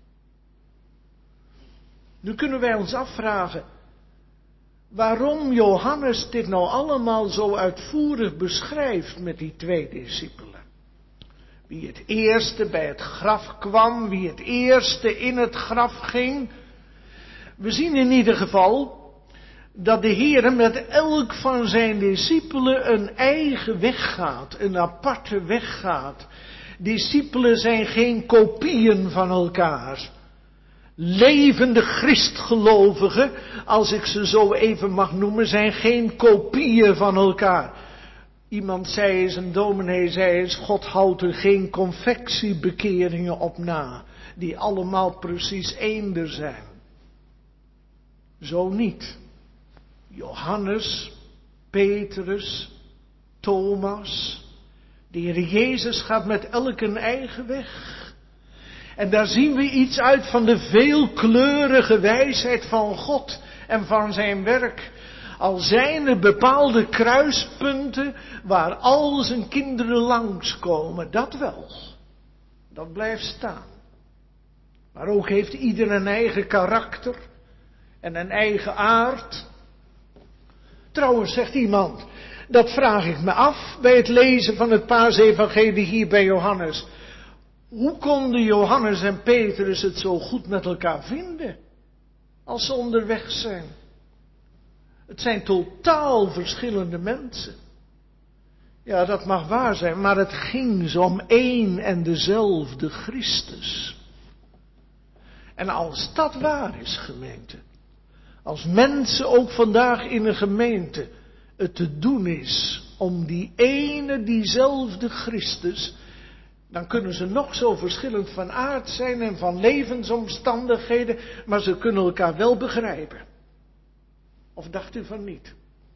Nu kunnen wij ons afvragen waarom Johannes dit nou allemaal zo uitvoerig beschrijft met die twee discipelen. Wie het eerste bij het graf kwam, wie het eerste in het graf ging. We zien in ieder geval dat de Heer met elk van zijn discipelen een eigen weg gaat, een aparte weg gaat. Discipelen zijn geen kopieën van elkaar. Levende Christgelovigen, als ik ze zo even mag noemen, zijn geen kopieën van elkaar. Iemand zei eens, een dominee zei eens, God houdt er geen confectiebekeringen op na, die allemaal precies eender zijn. Zo niet. Johannes, Petrus, Thomas, de Heer Jezus gaat met elk een eigen weg. En daar zien we iets uit van de veelkleurige wijsheid van God en van zijn werk. Al zijn er bepaalde kruispunten waar al zijn kinderen langskomen, dat wel. Dat blijft staan. Maar ook heeft ieder een eigen karakter en een eigen aard. Trouwens, zegt iemand, dat vraag ik me af bij het lezen van het Paasevangelie hier bij Johannes. Hoe konden Johannes en Petrus het zo goed met elkaar vinden als ze onderweg zijn? Het zijn totaal verschillende mensen. Ja, dat mag waar zijn, maar het ging zo om één en dezelfde Christus. En als dat waar is, gemeente, als mensen ook vandaag in een gemeente het te doen is om die ene, diezelfde Christus, dan kunnen ze nog zo verschillend van aard zijn en van levensomstandigheden, maar ze kunnen elkaar wel begrijpen. Of dacht u van niet?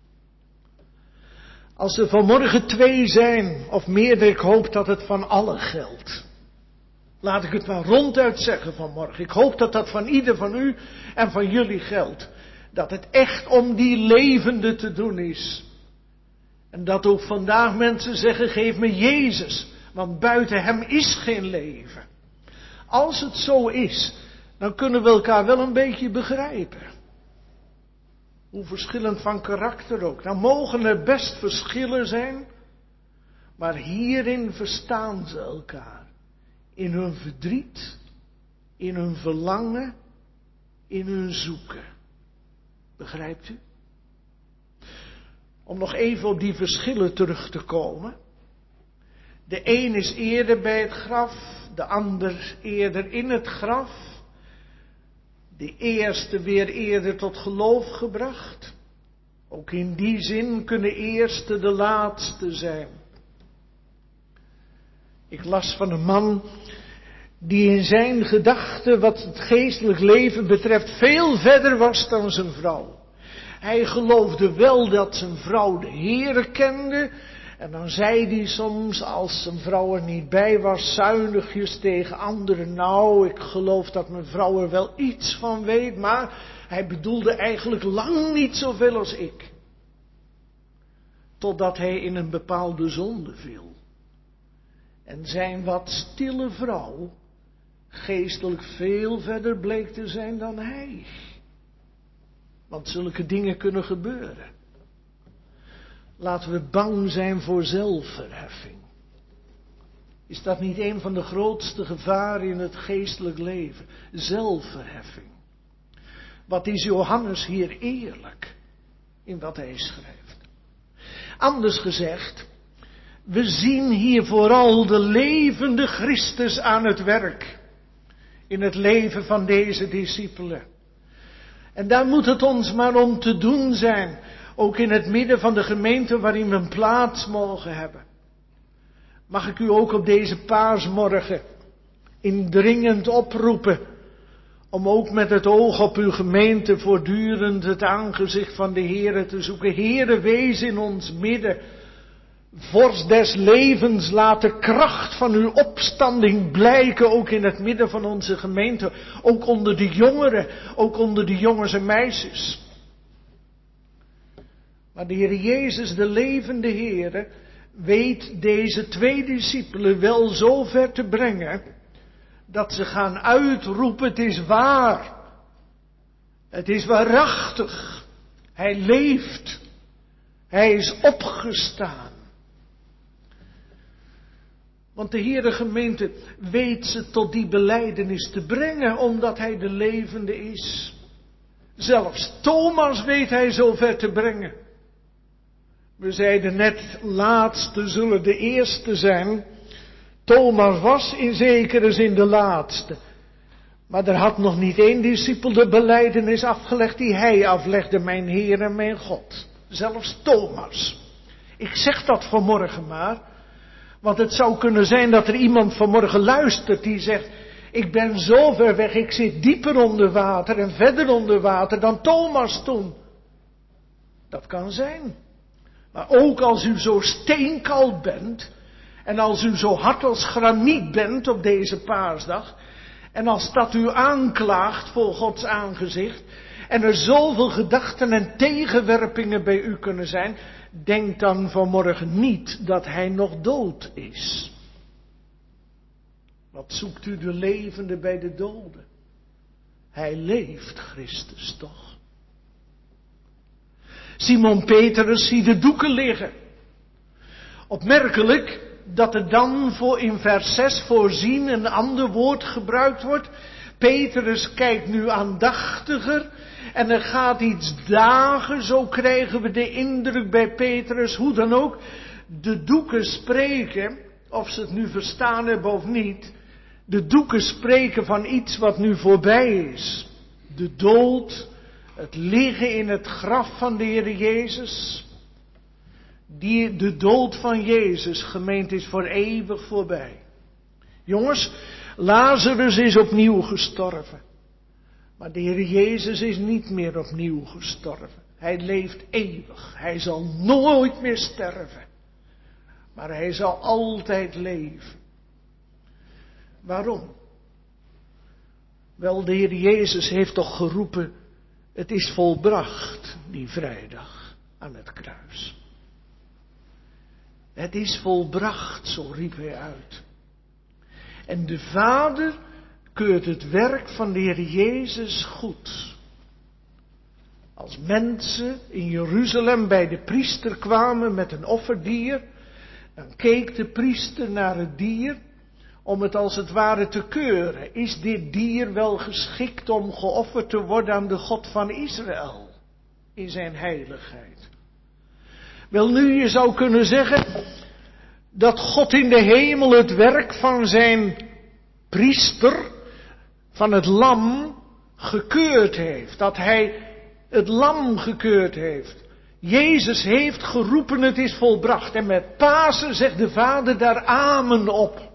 Als er vanmorgen twee zijn, of meerdere, ik hoop dat het van allen geldt. Laat ik het maar ronduit zeggen vanmorgen. Ik hoop dat dat van ieder van u en van jullie geldt. Dat het echt om die levende te doen is. En dat ook vandaag mensen zeggen, geef me Jezus. Want buiten hem is geen leven. Als het zo is, dan kunnen we elkaar wel een beetje begrijpen. Hoe verschillend van karakter ook. Dan mogen er best verschillen zijn. Maar hierin verstaan ze elkaar. In hun verdriet, in hun verlangen, in hun zoeken. Begrijpt u? Om nog even op die verschillen terug te komen. De een is eerder bij het graf, de ander eerder in het graf. De eerste weer eerder tot geloof gebracht. Ook in die zin kunnen eerste de laatste zijn. Ik las van een man die in zijn gedachten wat het geestelijk leven betreft veel verder was dan zijn vrouw. Hij geloofde wel dat zijn vrouw de Heere kende. En dan zei hij soms, als zijn vrouw er niet bij was, zuinigjes tegen anderen. Nou, ik geloof dat mijn vrouw er wel iets van weet, maar hij bedoelde eigenlijk lang niet zoveel als ik. Totdat hij in een bepaalde zonde viel. En zijn wat stille vrouw geestelijk veel verder bleek te zijn dan hij. Want zulke dingen kunnen gebeuren. Laten we bang zijn voor zelfverheffing. Is dat niet een van de grootste gevaren in het geestelijk leven? Zelfverheffing. Wat is Johannes hier eerlijk in wat hij schrijft? Anders gezegd, we zien hier vooral de levende Christus aan het werk in het leven van deze discipelen. En daar moet het ons maar om te doen zijn, ook in het midden van de gemeente waarin we een plaats mogen hebben. Mag ik u ook op deze paasmorgen indringend oproepen om ook met het oog op uw gemeente voortdurend het aangezicht van de Heere te zoeken. Heere, wees in ons midden. Vorst des levens, laat de kracht van uw opstanding blijken, ook in het midden van onze gemeente. Ook onder de jongeren, ook onder de jongens en meisjes. Maar de Heer Jezus, de levende Heere, weet deze twee discipelen wel zo ver te brengen, dat ze gaan uitroepen, het is waar. Het is waarachtig. Hij leeft. Hij is opgestaan. Want de Heere gemeente weet ze tot die belijdenis te brengen, omdat hij de levende is. Zelfs Thomas weet hij zo ver te brengen. We zeiden net, laatste zullen de eerste zijn. Thomas was in zekere zin de laatste. Maar er had nog niet één discipel de belijdenis afgelegd die hij aflegde, mijn Heer en mijn God. Zelfs Thomas. Ik zeg dat vanmorgen maar, want het zou kunnen zijn dat er iemand vanmorgen luistert die zegt, ik ben zo ver weg, ik zit dieper onder water en verder onder water dan Thomas toen. Dat kan zijn. Maar ook als u zo steenkoud bent, en als u zo hard als graniet bent op deze paasdag, en als dat u aanklaagt voor Gods aangezicht, en er zoveel gedachten en tegenwerpingen bij u kunnen zijn, denk dan vanmorgen niet dat hij nog dood is. Wat zoekt u de levende bij de doden? Hij leeft, Christus toch? Simon Petrus ziet de doeken liggen. Opmerkelijk dat er dan voor in vers zes voorzien een ander woord gebruikt wordt. Petrus kijkt nu aandachtiger en er gaat iets dagen, zo krijgen we de indruk bij Petrus, hoe dan ook. De doeken spreken, of ze het nu verstaan hebben of niet, de doeken spreken van iets wat nu voorbij is. De dood, het liggen in het graf van de Heer Jezus. Die, de dood van Jezus, gemeend, is voor eeuwig voorbij. Jongens, Lazarus is opnieuw gestorven. Maar de Heer Jezus is niet meer opnieuw gestorven. Hij leeft eeuwig. Hij zal nooit meer sterven. Maar hij zal altijd leven. Waarom? Wel, de Heer Jezus heeft toch geroepen, het is volbracht, die vrijdag aan het kruis. Het is volbracht, zo riep hij uit. En de Vader keurt het werk van de Heer Jezus goed. Als mensen in Jeruzalem bij de priester kwamen met een offerdier, dan keek de priester naar het dier om het als het ware te keuren. Is dit dier wel geschikt om geofferd te worden aan de God van Israël in zijn heiligheid? Wel nu, je zou kunnen zeggen dat God in de hemel het werk van zijn priester, van het lam, gekeurd heeft. Dat hij het lam gekeurd heeft. Jezus heeft geroepen, het is volbracht. En met Pasen zegt de Vader daar amen op.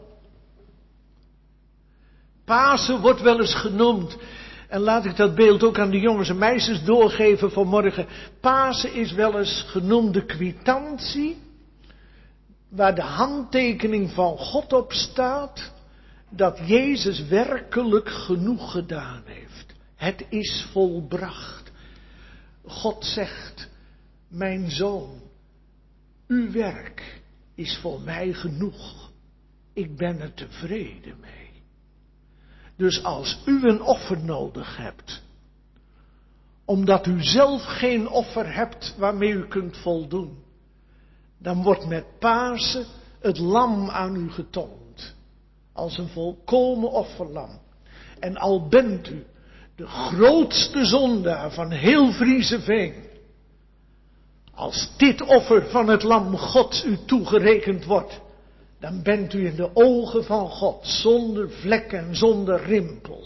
Pasen wordt wel eens genoemd. En laat ik dat beeld ook aan de jongens en meisjes doorgeven vanmorgen. Pasen is wel eens genoemd de kwitantie, waar de handtekening van God op staat, dat Jezus werkelijk genoeg gedaan heeft. Het is volbracht. God zegt, mijn zoon, uw werk is voor mij genoeg. ik ben er tevreden mee. Dus als u een offer nodig hebt, omdat u zelf geen offer hebt waarmee u kunt voldoen, dan wordt met Pasen het lam aan u getoond. Als een volkomen offerlam. En al bent u de grootste zondaar van heel Vriezeveen, als dit offer van het lam Gods u toegerekend wordt, dan bent u in de ogen van God zonder vlek en zonder rimpel.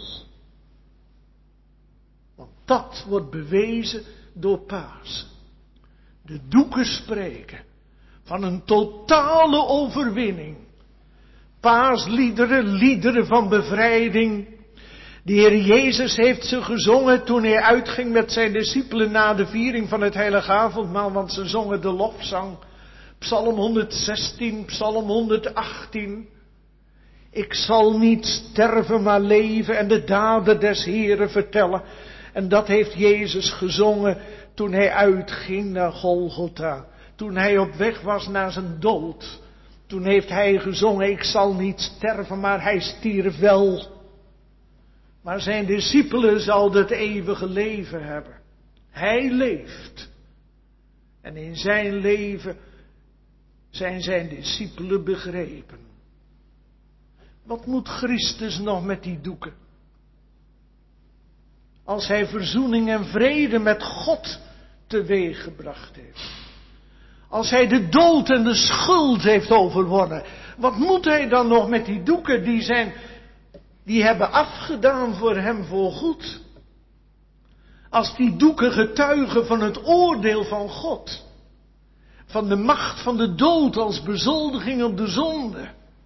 Want dat wordt bewezen door Pasen. De doeken spreken van een totale overwinning. Paasliederen, liederen van bevrijding. De Heer Jezus heeft ze gezongen toen hij uitging met zijn discipelen na de viering van het Heilige Avondmaal, want ze zongen de lofzang. Psalm honderdzestien, Psalm honderdachttien. Ik zal niet sterven, maar leven en de daden des Heeren vertellen. En dat heeft Jezus gezongen toen hij uitging naar Golgotha. Toen hij op weg was naar zijn dood. Toen heeft hij gezongen, ik zal niet sterven, maar hij stierf wel. Maar zijn discipelen zouden het eeuwige leven hebben. Hij leeft. En in zijn leven zijn zijn discipelen begrepen. Wat moet Christus nog met die doeken? Als hij verzoening en vrede met God teweeggebracht heeft. Als hij de dood en de schuld heeft overwonnen. Wat moet hij dan nog met die doeken die zijn, die hebben afgedaan voor hem voorgoed? Als die doeken getuigen van het oordeel van God. Van de macht van de dood als bezoldiging op de zonde.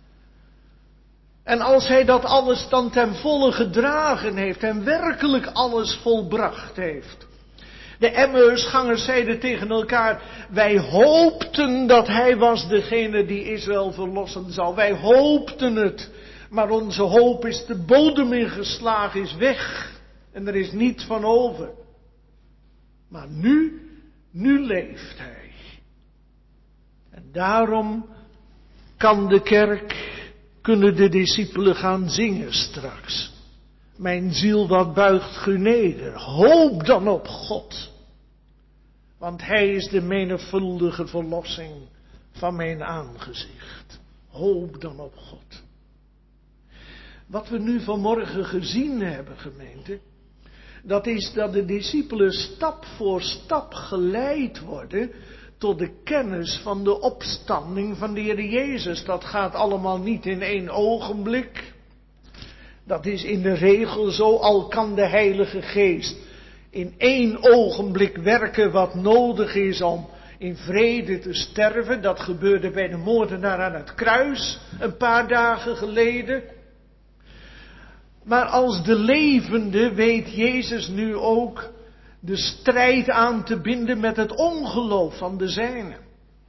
En als hij dat alles dan ten volle gedragen heeft en werkelijk alles volbracht heeft. De Emmausgangers zeiden tegen elkaar, wij hoopten dat hij was degene die Israël verlossen zou. Wij hoopten het, maar onze hoop is de bodem ingeslagen, is weg. En er is niets van over. Maar nu, nu leeft hij. En daarom kan de kerk, kunnen de discipelen gaan zingen straks. Mijn ziel wat buigt ge neder, hoop dan op God. Want hij is de menigvuldige verlossing van mijn aangezicht. Hoop dan op God. Wat we nu vanmorgen gezien hebben, gemeente, dat is dat de discipelen stap voor stap geleid worden tot de kennis van de opstanding van de Heer Jezus. Dat gaat allemaal niet in één ogenblik. Dat is in de regel zo, al kan de Heilige Geest in één ogenblik werken wat nodig is om in vrede te sterven. Dat gebeurde bij de moordenaar aan het kruis een paar dagen geleden. Maar als de levende weet Jezus nu ook de strijd aan te binden met het ongeloof van de zijnen.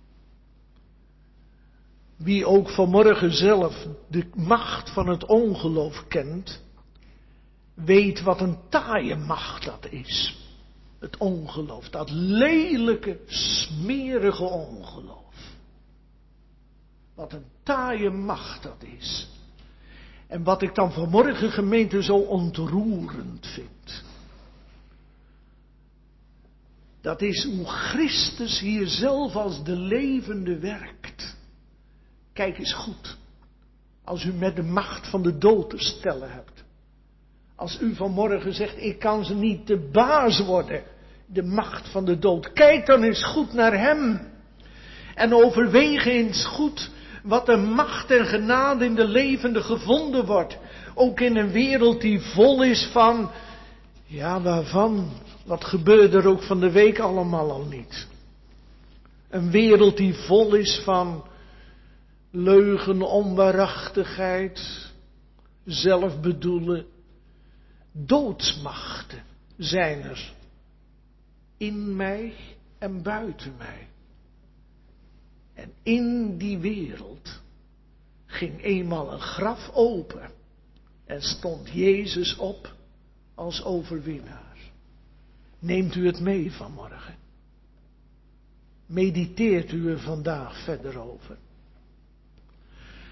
Wie ook vanmorgen zelf de macht van het ongeloof kent, weet wat een taaie macht dat is. Het ongeloof, dat lelijke, smerige ongeloof. Wat een taaie macht dat is. En wat ik dan vanmorgen, gemeente, zo ontroerend vind. Dat is hoe Christus hier zelf als de levende werkt. Kijk eens goed. Als u met de macht van de dood te stellen hebt. Als u vanmorgen zegt, ik kan ze niet de baas worden. De macht van de dood. Kijk dan eens goed naar hem. En overweeg eens goed wat de macht en genade in de levende gevonden wordt. Ook in een wereld die vol is van, ja waarvan? Wat gebeurde er ook van de week allemaal al niet? Een wereld die vol is van leugen, onwaarachtigheid, zelfbedoelen. Doodsmachten zijn er. In mij en buiten mij. En in die wereld ging eenmaal een graf open. En stond Jezus op als overwinnaar. Neemt u het mee vanmorgen? Mediteert u er vandaag verder over?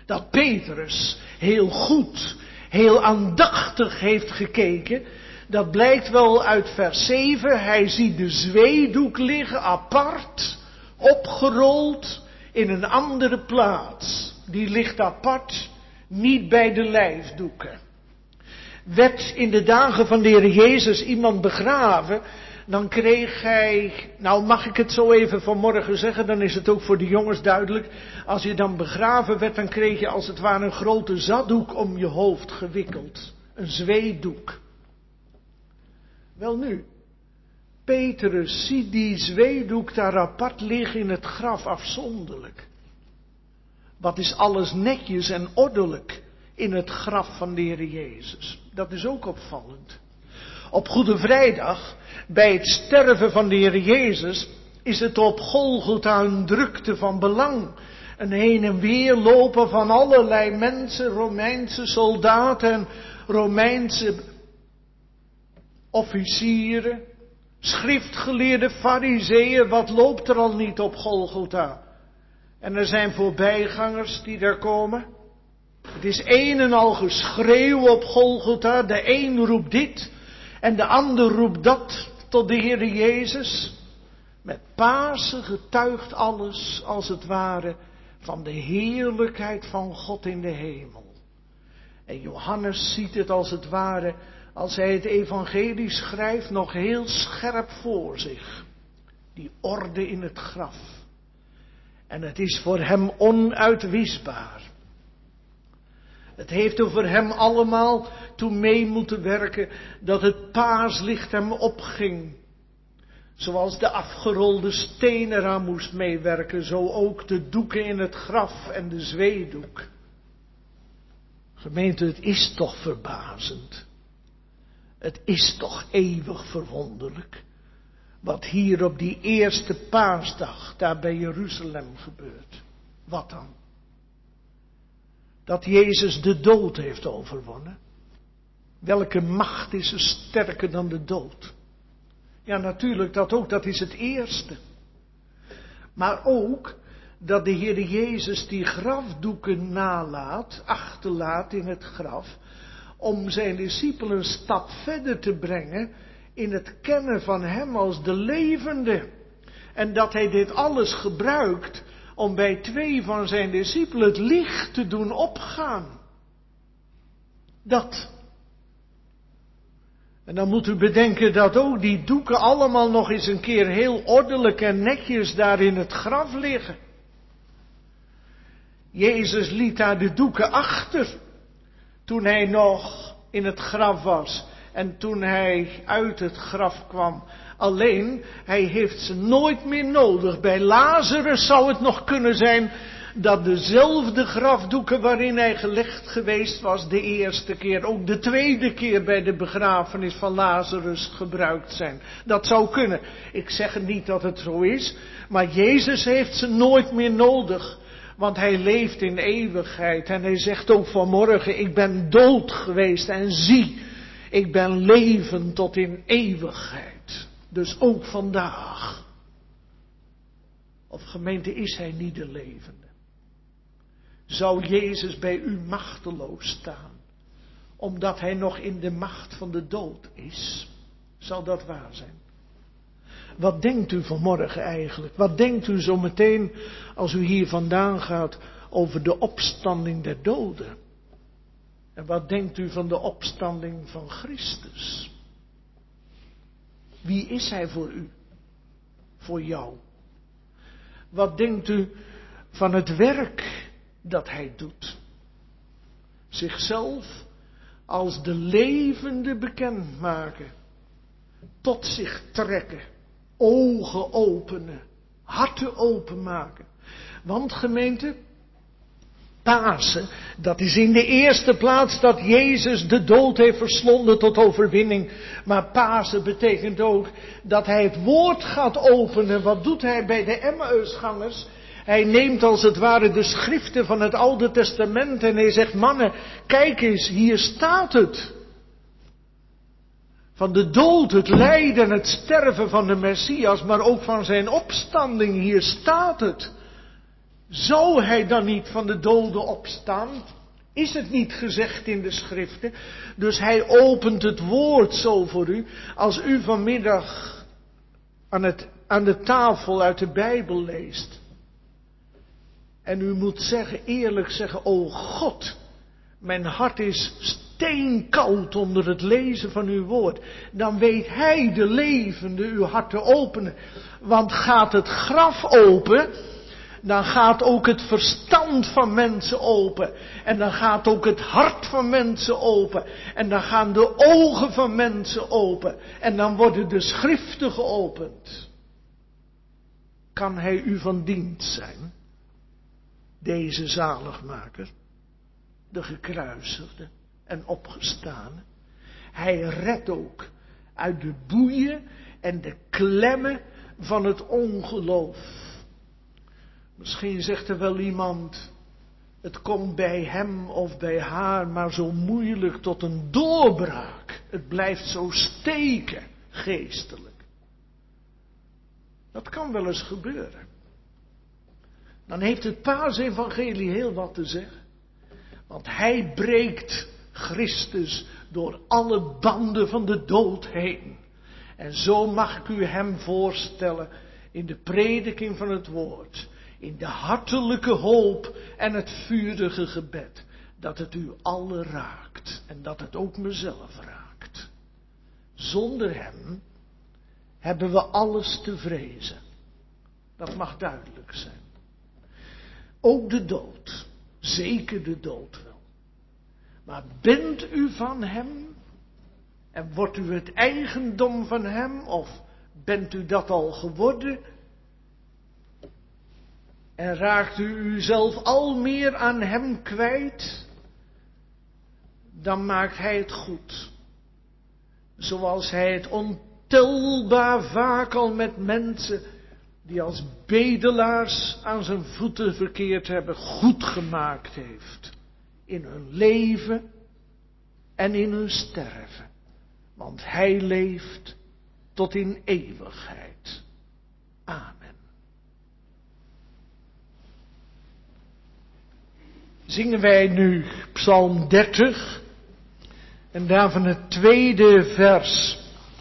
Dat Petrus heel goed, heel aandachtig heeft gekeken, dat blijkt wel uit vers zeven. Hij ziet de zweedoek liggen apart, opgerold in een andere plaats. Die ligt apart, niet bij de lijfdoeken. Werd in de dagen van de Heer Jezus iemand begraven, dan kreeg hij, nou mag ik het zo even vanmorgen zeggen, dan is het ook voor de jongens duidelijk. Als je dan begraven werd, dan kreeg je als het ware een grote zaddoek om je hoofd gewikkeld. Een zweedoek. Wel nu, Petrus ziet die zweedoek daar apart liggen in het graf, afzonderlijk. Wat is alles netjes en ordelijk in het graf van de Heer Jezus. Dat is ook opvallend. Op Goede Vrijdag, bij het sterven van de Heer Jezus, is het op Golgotha een drukte van belang. Een heen en weer lopen van allerlei mensen, Romeinse soldaten en Romeinse officieren, schriftgeleerde farizeeën, wat loopt er al niet op Golgotha? En er zijn voorbijgangers die daar komen. Het is een en al geschreeuw op Golgotha. De een roept dit en de ander roept dat tot de Heer Jezus. Met Pasen getuigt alles als het ware van de heerlijkheid van God in de hemel. En Johannes ziet het als het ware, als hij het evangelie schrijft, nog heel scherp voor zich. Die orde in het graf. En het is voor hem onuitwisbaar. Het heeft er voor hem allemaal toe mee moeten werken dat het paaslicht hem opging. Zoals de afgerolde steen eraan moest meewerken, zo ook de doeken in het graf en de zweedoek. Gemeente, het is toch verbazend. Het is toch eeuwig verwonderlijk. Wat hier op die eerste paasdag daar bij Jeruzalem gebeurt. Wat dan? Dat Jezus de dood heeft overwonnen. Welke macht is er sterker dan de dood? Ja, natuurlijk, dat ook, dat is het eerste. Maar ook dat de Heer Jezus die grafdoeken nalaat, achterlaat in het graf, om zijn discipelen een stap verder te brengen in het kennen van Hem als de levende. En dat Hij dit alles gebruikt om bij twee van zijn discipelen het licht te doen opgaan. Dat. En dan moet u bedenken dat ook die doeken allemaal nog eens een keer heel ordelijk en netjes daar in het graf liggen. Jezus liet daar de doeken achter toen hij nog in het graf was en toen hij uit het graf kwam. Alleen, hij heeft ze nooit meer nodig. Bij Lazarus zou het nog kunnen zijn dat dezelfde grafdoeken waarin hij gelegd geweest was de eerste keer, ook de tweede keer bij de begrafenis van Lazarus gebruikt zijn. Dat zou kunnen. Ik zeg niet dat het zo is, maar Jezus heeft ze nooit meer nodig. Want hij leeft in eeuwigheid en hij zegt ook vanmorgen, ik ben dood geweest en zie, ik ben levend tot in eeuwigheid. Dus ook vandaag. Of gemeente, is hij niet de levende? Zou Jezus bij u machteloos staan, omdat hij nog in de macht van de dood is? Zal dat waar zijn? Wat denkt u vanmorgen eigenlijk? Wat denkt u zo meteen als u hier vandaan gaat over de opstanding der doden? En wat denkt u van de opstanding van Christus? Wie is hij voor u? Voor jou? Wat denkt u van het werk dat hij doet? Zichzelf als de levende bekendmaken. Tot zich trekken. Ogen openen. Harten openmaken. Want gemeente, Pasen, dat is in de eerste plaats dat Jezus de dood heeft verslonden tot overwinning. Maar Pasen betekent ook dat hij het woord gaat openen. Wat doet hij bij de Emmausgangers? Hij neemt als het ware de schriften van het Oude Testament en hij zegt, mannen, kijk eens, hier staat het. Van de dood, het lijden en het sterven van de Messias, maar ook van zijn opstanding, hier staat het. Zou hij dan niet van de doden opstaan? Is het niet gezegd in de schriften? Dus hij opent het woord zo voor u. Als u vanmiddag aan, het, aan de tafel uit de Bijbel leest. En u moet zeggen, eerlijk zeggen, o God, mijn hart is steenkoud onder het lezen van uw woord. Dan weet hij, de levende, uw hart te openen. Want gaat het graf open, dan gaat ook het verstand van mensen open. En dan gaat ook het hart van mensen open. En dan gaan de ogen van mensen open. En dan worden de schriften geopend. Kan hij u van dienst zijn? Deze zaligmaker, de gekruisigde en opgestane. Hij redt ook uit de boeien en de klemmen van het ongeloof. Misschien zegt er wel iemand, het komt bij hem of bij haar maar zo moeilijk tot een doorbraak. Het blijft zo steken, geestelijk. Dat kan wel eens gebeuren. Dan heeft het Paasevangelie heel wat te zeggen. Want hij breekt Christus door alle banden van de dood heen. En zo mag ik u hem voorstellen in de prediking van het woord. In de hartelijke hoop en het vurige gebed. Dat het u allen raakt. En dat het ook mezelf raakt. Zonder hem hebben we alles te vrezen. Dat mag duidelijk zijn. Ook de dood. Zeker de dood wel. Maar bent u van hem? En wordt u het eigendom van hem? Of bent u dat al geworden? En raakt u uzelf al meer aan hem kwijt? Dan maakt hij het goed. Zoals hij het ontelbaar vaak al met mensen die als bedelaars aan zijn voeten verkeerd hebben, goed gemaakt heeft. In hun leven en in hun sterven. Want hij leeft tot in eeuwigheid. Amen. Zingen wij nu Psalm dertig en daarvan het tweede vers.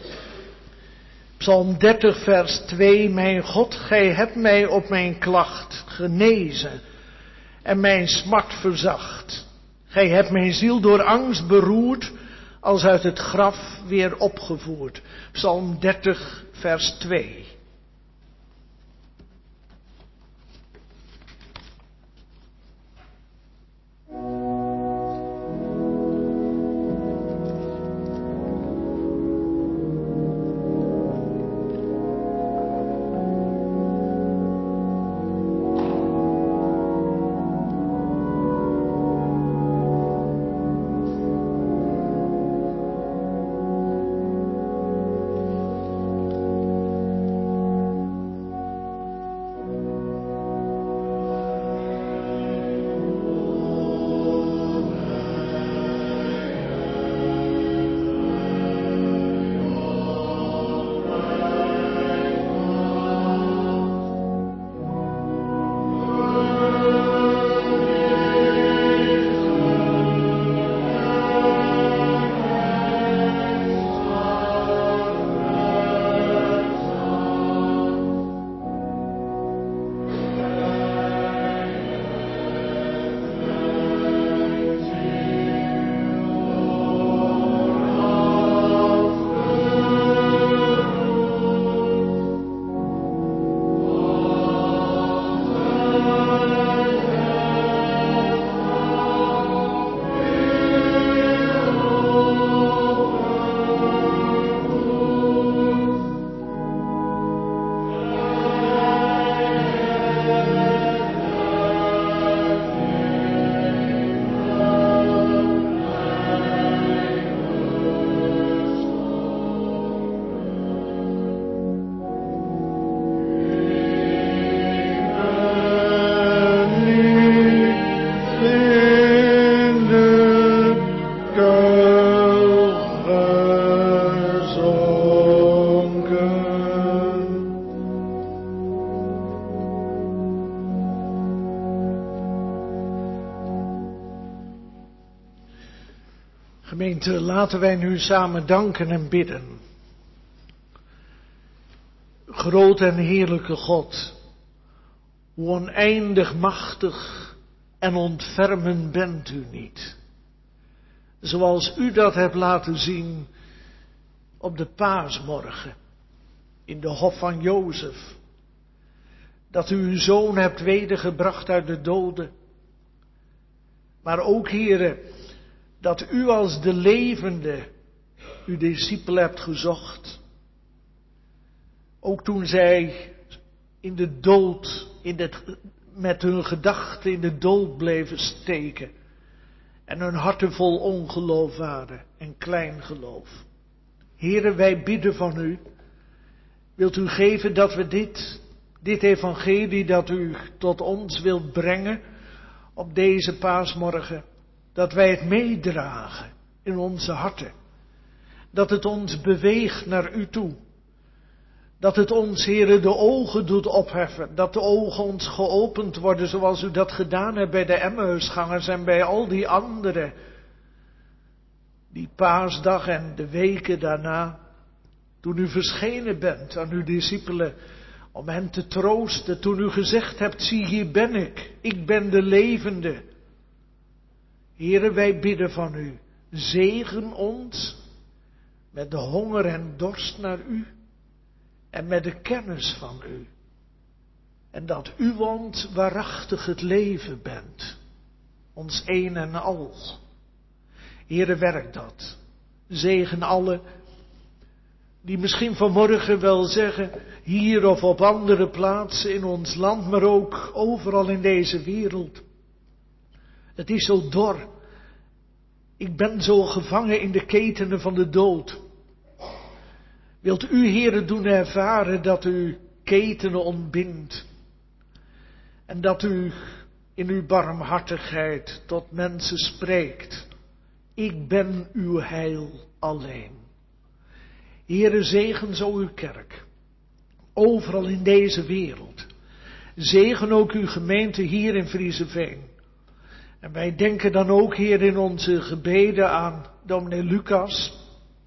Psalm dertig vers twee. Mijn God, gij hebt mij op mijn klacht genezen en mijn smart verzacht. Gij hebt mijn ziel door angst beroerd, als uit het graf weer opgevoerd. Psalm dertig vers twee. Gemeente, laten wij nu samen danken en bidden. Groot en heerlijke God, hoe oneindig machtig en ontfermend bent u niet. Zoals u dat hebt laten zien op de paasmorgen in de hof van Jozef. Dat u uw zoon hebt wedergebracht uit de doden. Maar ook, Heere, dat u als de levende uw discipelen hebt gezocht. Ook toen zij in de dood, in het, met hun gedachten in de dood bleven steken. En hun harten vol ongeloof waren en klein geloof. Heere, wij bidden van u. Wilt u geven dat we dit, dit evangelie dat u tot ons wilt brengen op deze paasmorgen, dat wij het meedragen in onze harten. Dat het ons beweegt naar u toe. Dat het ons, Heere, de ogen doet opheffen. Dat de ogen ons geopend worden zoals u dat gedaan hebt bij de Emmausgangers en bij al die anderen. Die paasdag en de weken daarna. Toen u verschenen bent aan uw discipelen om hen te troosten. Toen u gezegd hebt, zie hier ben ik. Ik ben de levende. Heere, wij bidden van u. Zegen ons met de honger en dorst naar u. En met de kennis van u. En dat u want waarachtig het leven bent. Ons een en al. Heere, werk dat. Zegen alle die misschien vanmorgen wel zeggen, hier of op andere plaatsen in ons land, maar ook overal in deze wereld. Het is zo dor. Ik ben zo gevangen in de ketenen van de dood. Wilt u, Heere, doen ervaren dat u ketenen ontbindt. En dat u in uw barmhartigheid tot mensen spreekt. Ik ben uw heil alleen. Heere, zegen zo uw kerk. Overal in deze wereld. Zegen ook uw gemeente hier in Vriezeveen. En wij denken dan ook, Heer, in onze gebeden aan dominee Lucas.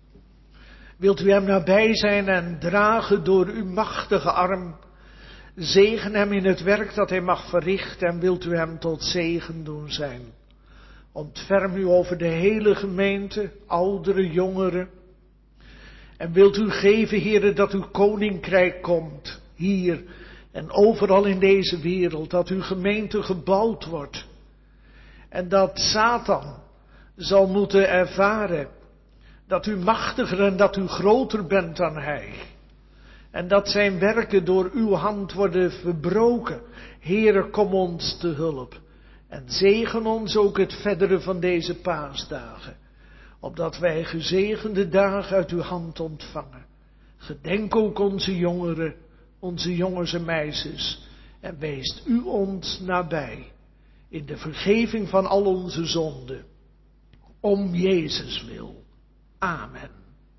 Wilt u hem nabij zijn en dragen door uw machtige arm. Zegen hem in het werk dat hij mag verrichten en wilt u hem tot zegen doen zijn. Ontferm u over de hele gemeente, ouderen, jongeren. En wilt u geven, Heere, dat uw koninkrijk komt, hier en overal in deze wereld. Dat uw gemeente gebouwd wordt. En dat Satan zal moeten ervaren dat u machtiger en dat u groter bent dan hij. En dat zijn werken door uw hand worden verbroken. Heere, kom ons te hulp. En zegen ons ook het verdere van deze paasdagen. Opdat wij gezegende dagen uit uw hand ontvangen. Gedenk ook onze jongeren, onze jongens en meisjes. En wees u ons nabij. In de vergeving van al onze zonden. Om Jezus wil. Amen.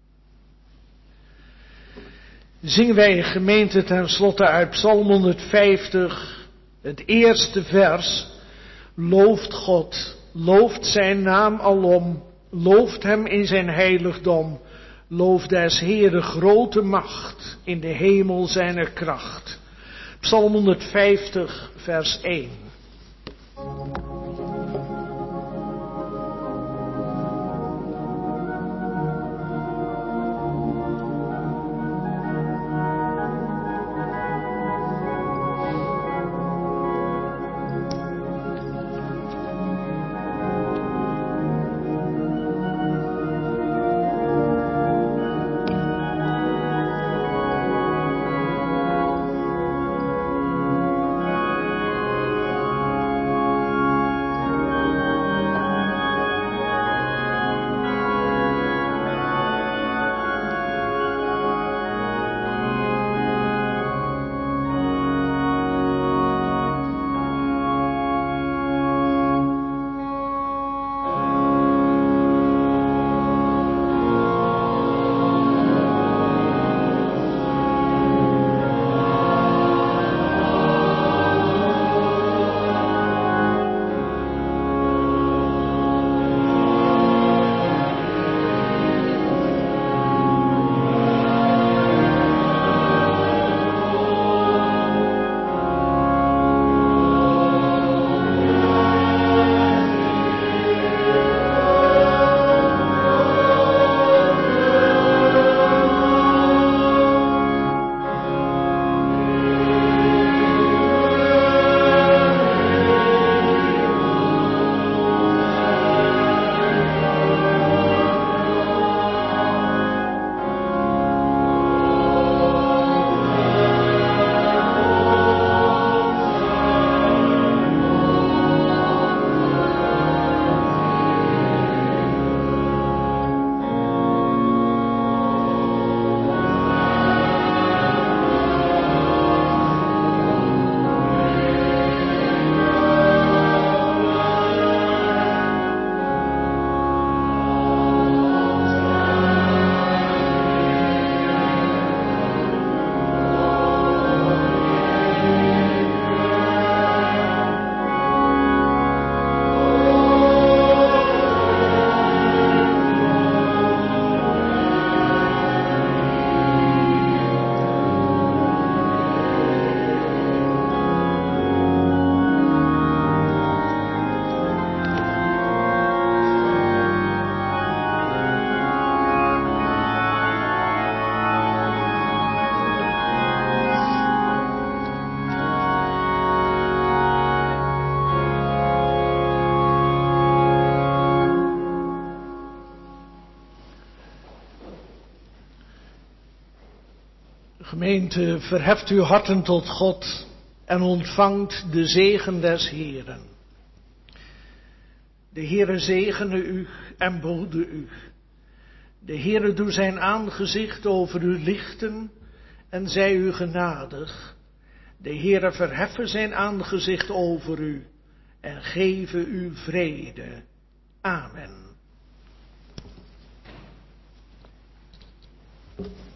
Zingen wij gemeente ten slotte uit Psalm honderdvijftig, het eerste vers. Looft God, looft zijn naam alom, looft hem in zijn heiligdom. Looft des Heere grote macht, in de hemel zijner kracht. Psalm honderdvijftig, vers één. Gemeente, verheft uw harten tot God en ontvangt de zegen des Heeren. De Heere zegene u en bode u. De Heere doe zijn aangezicht over u lichten en zij u genadig. De Heere verheffen zijn aangezicht over u en geven u vrede. Amen.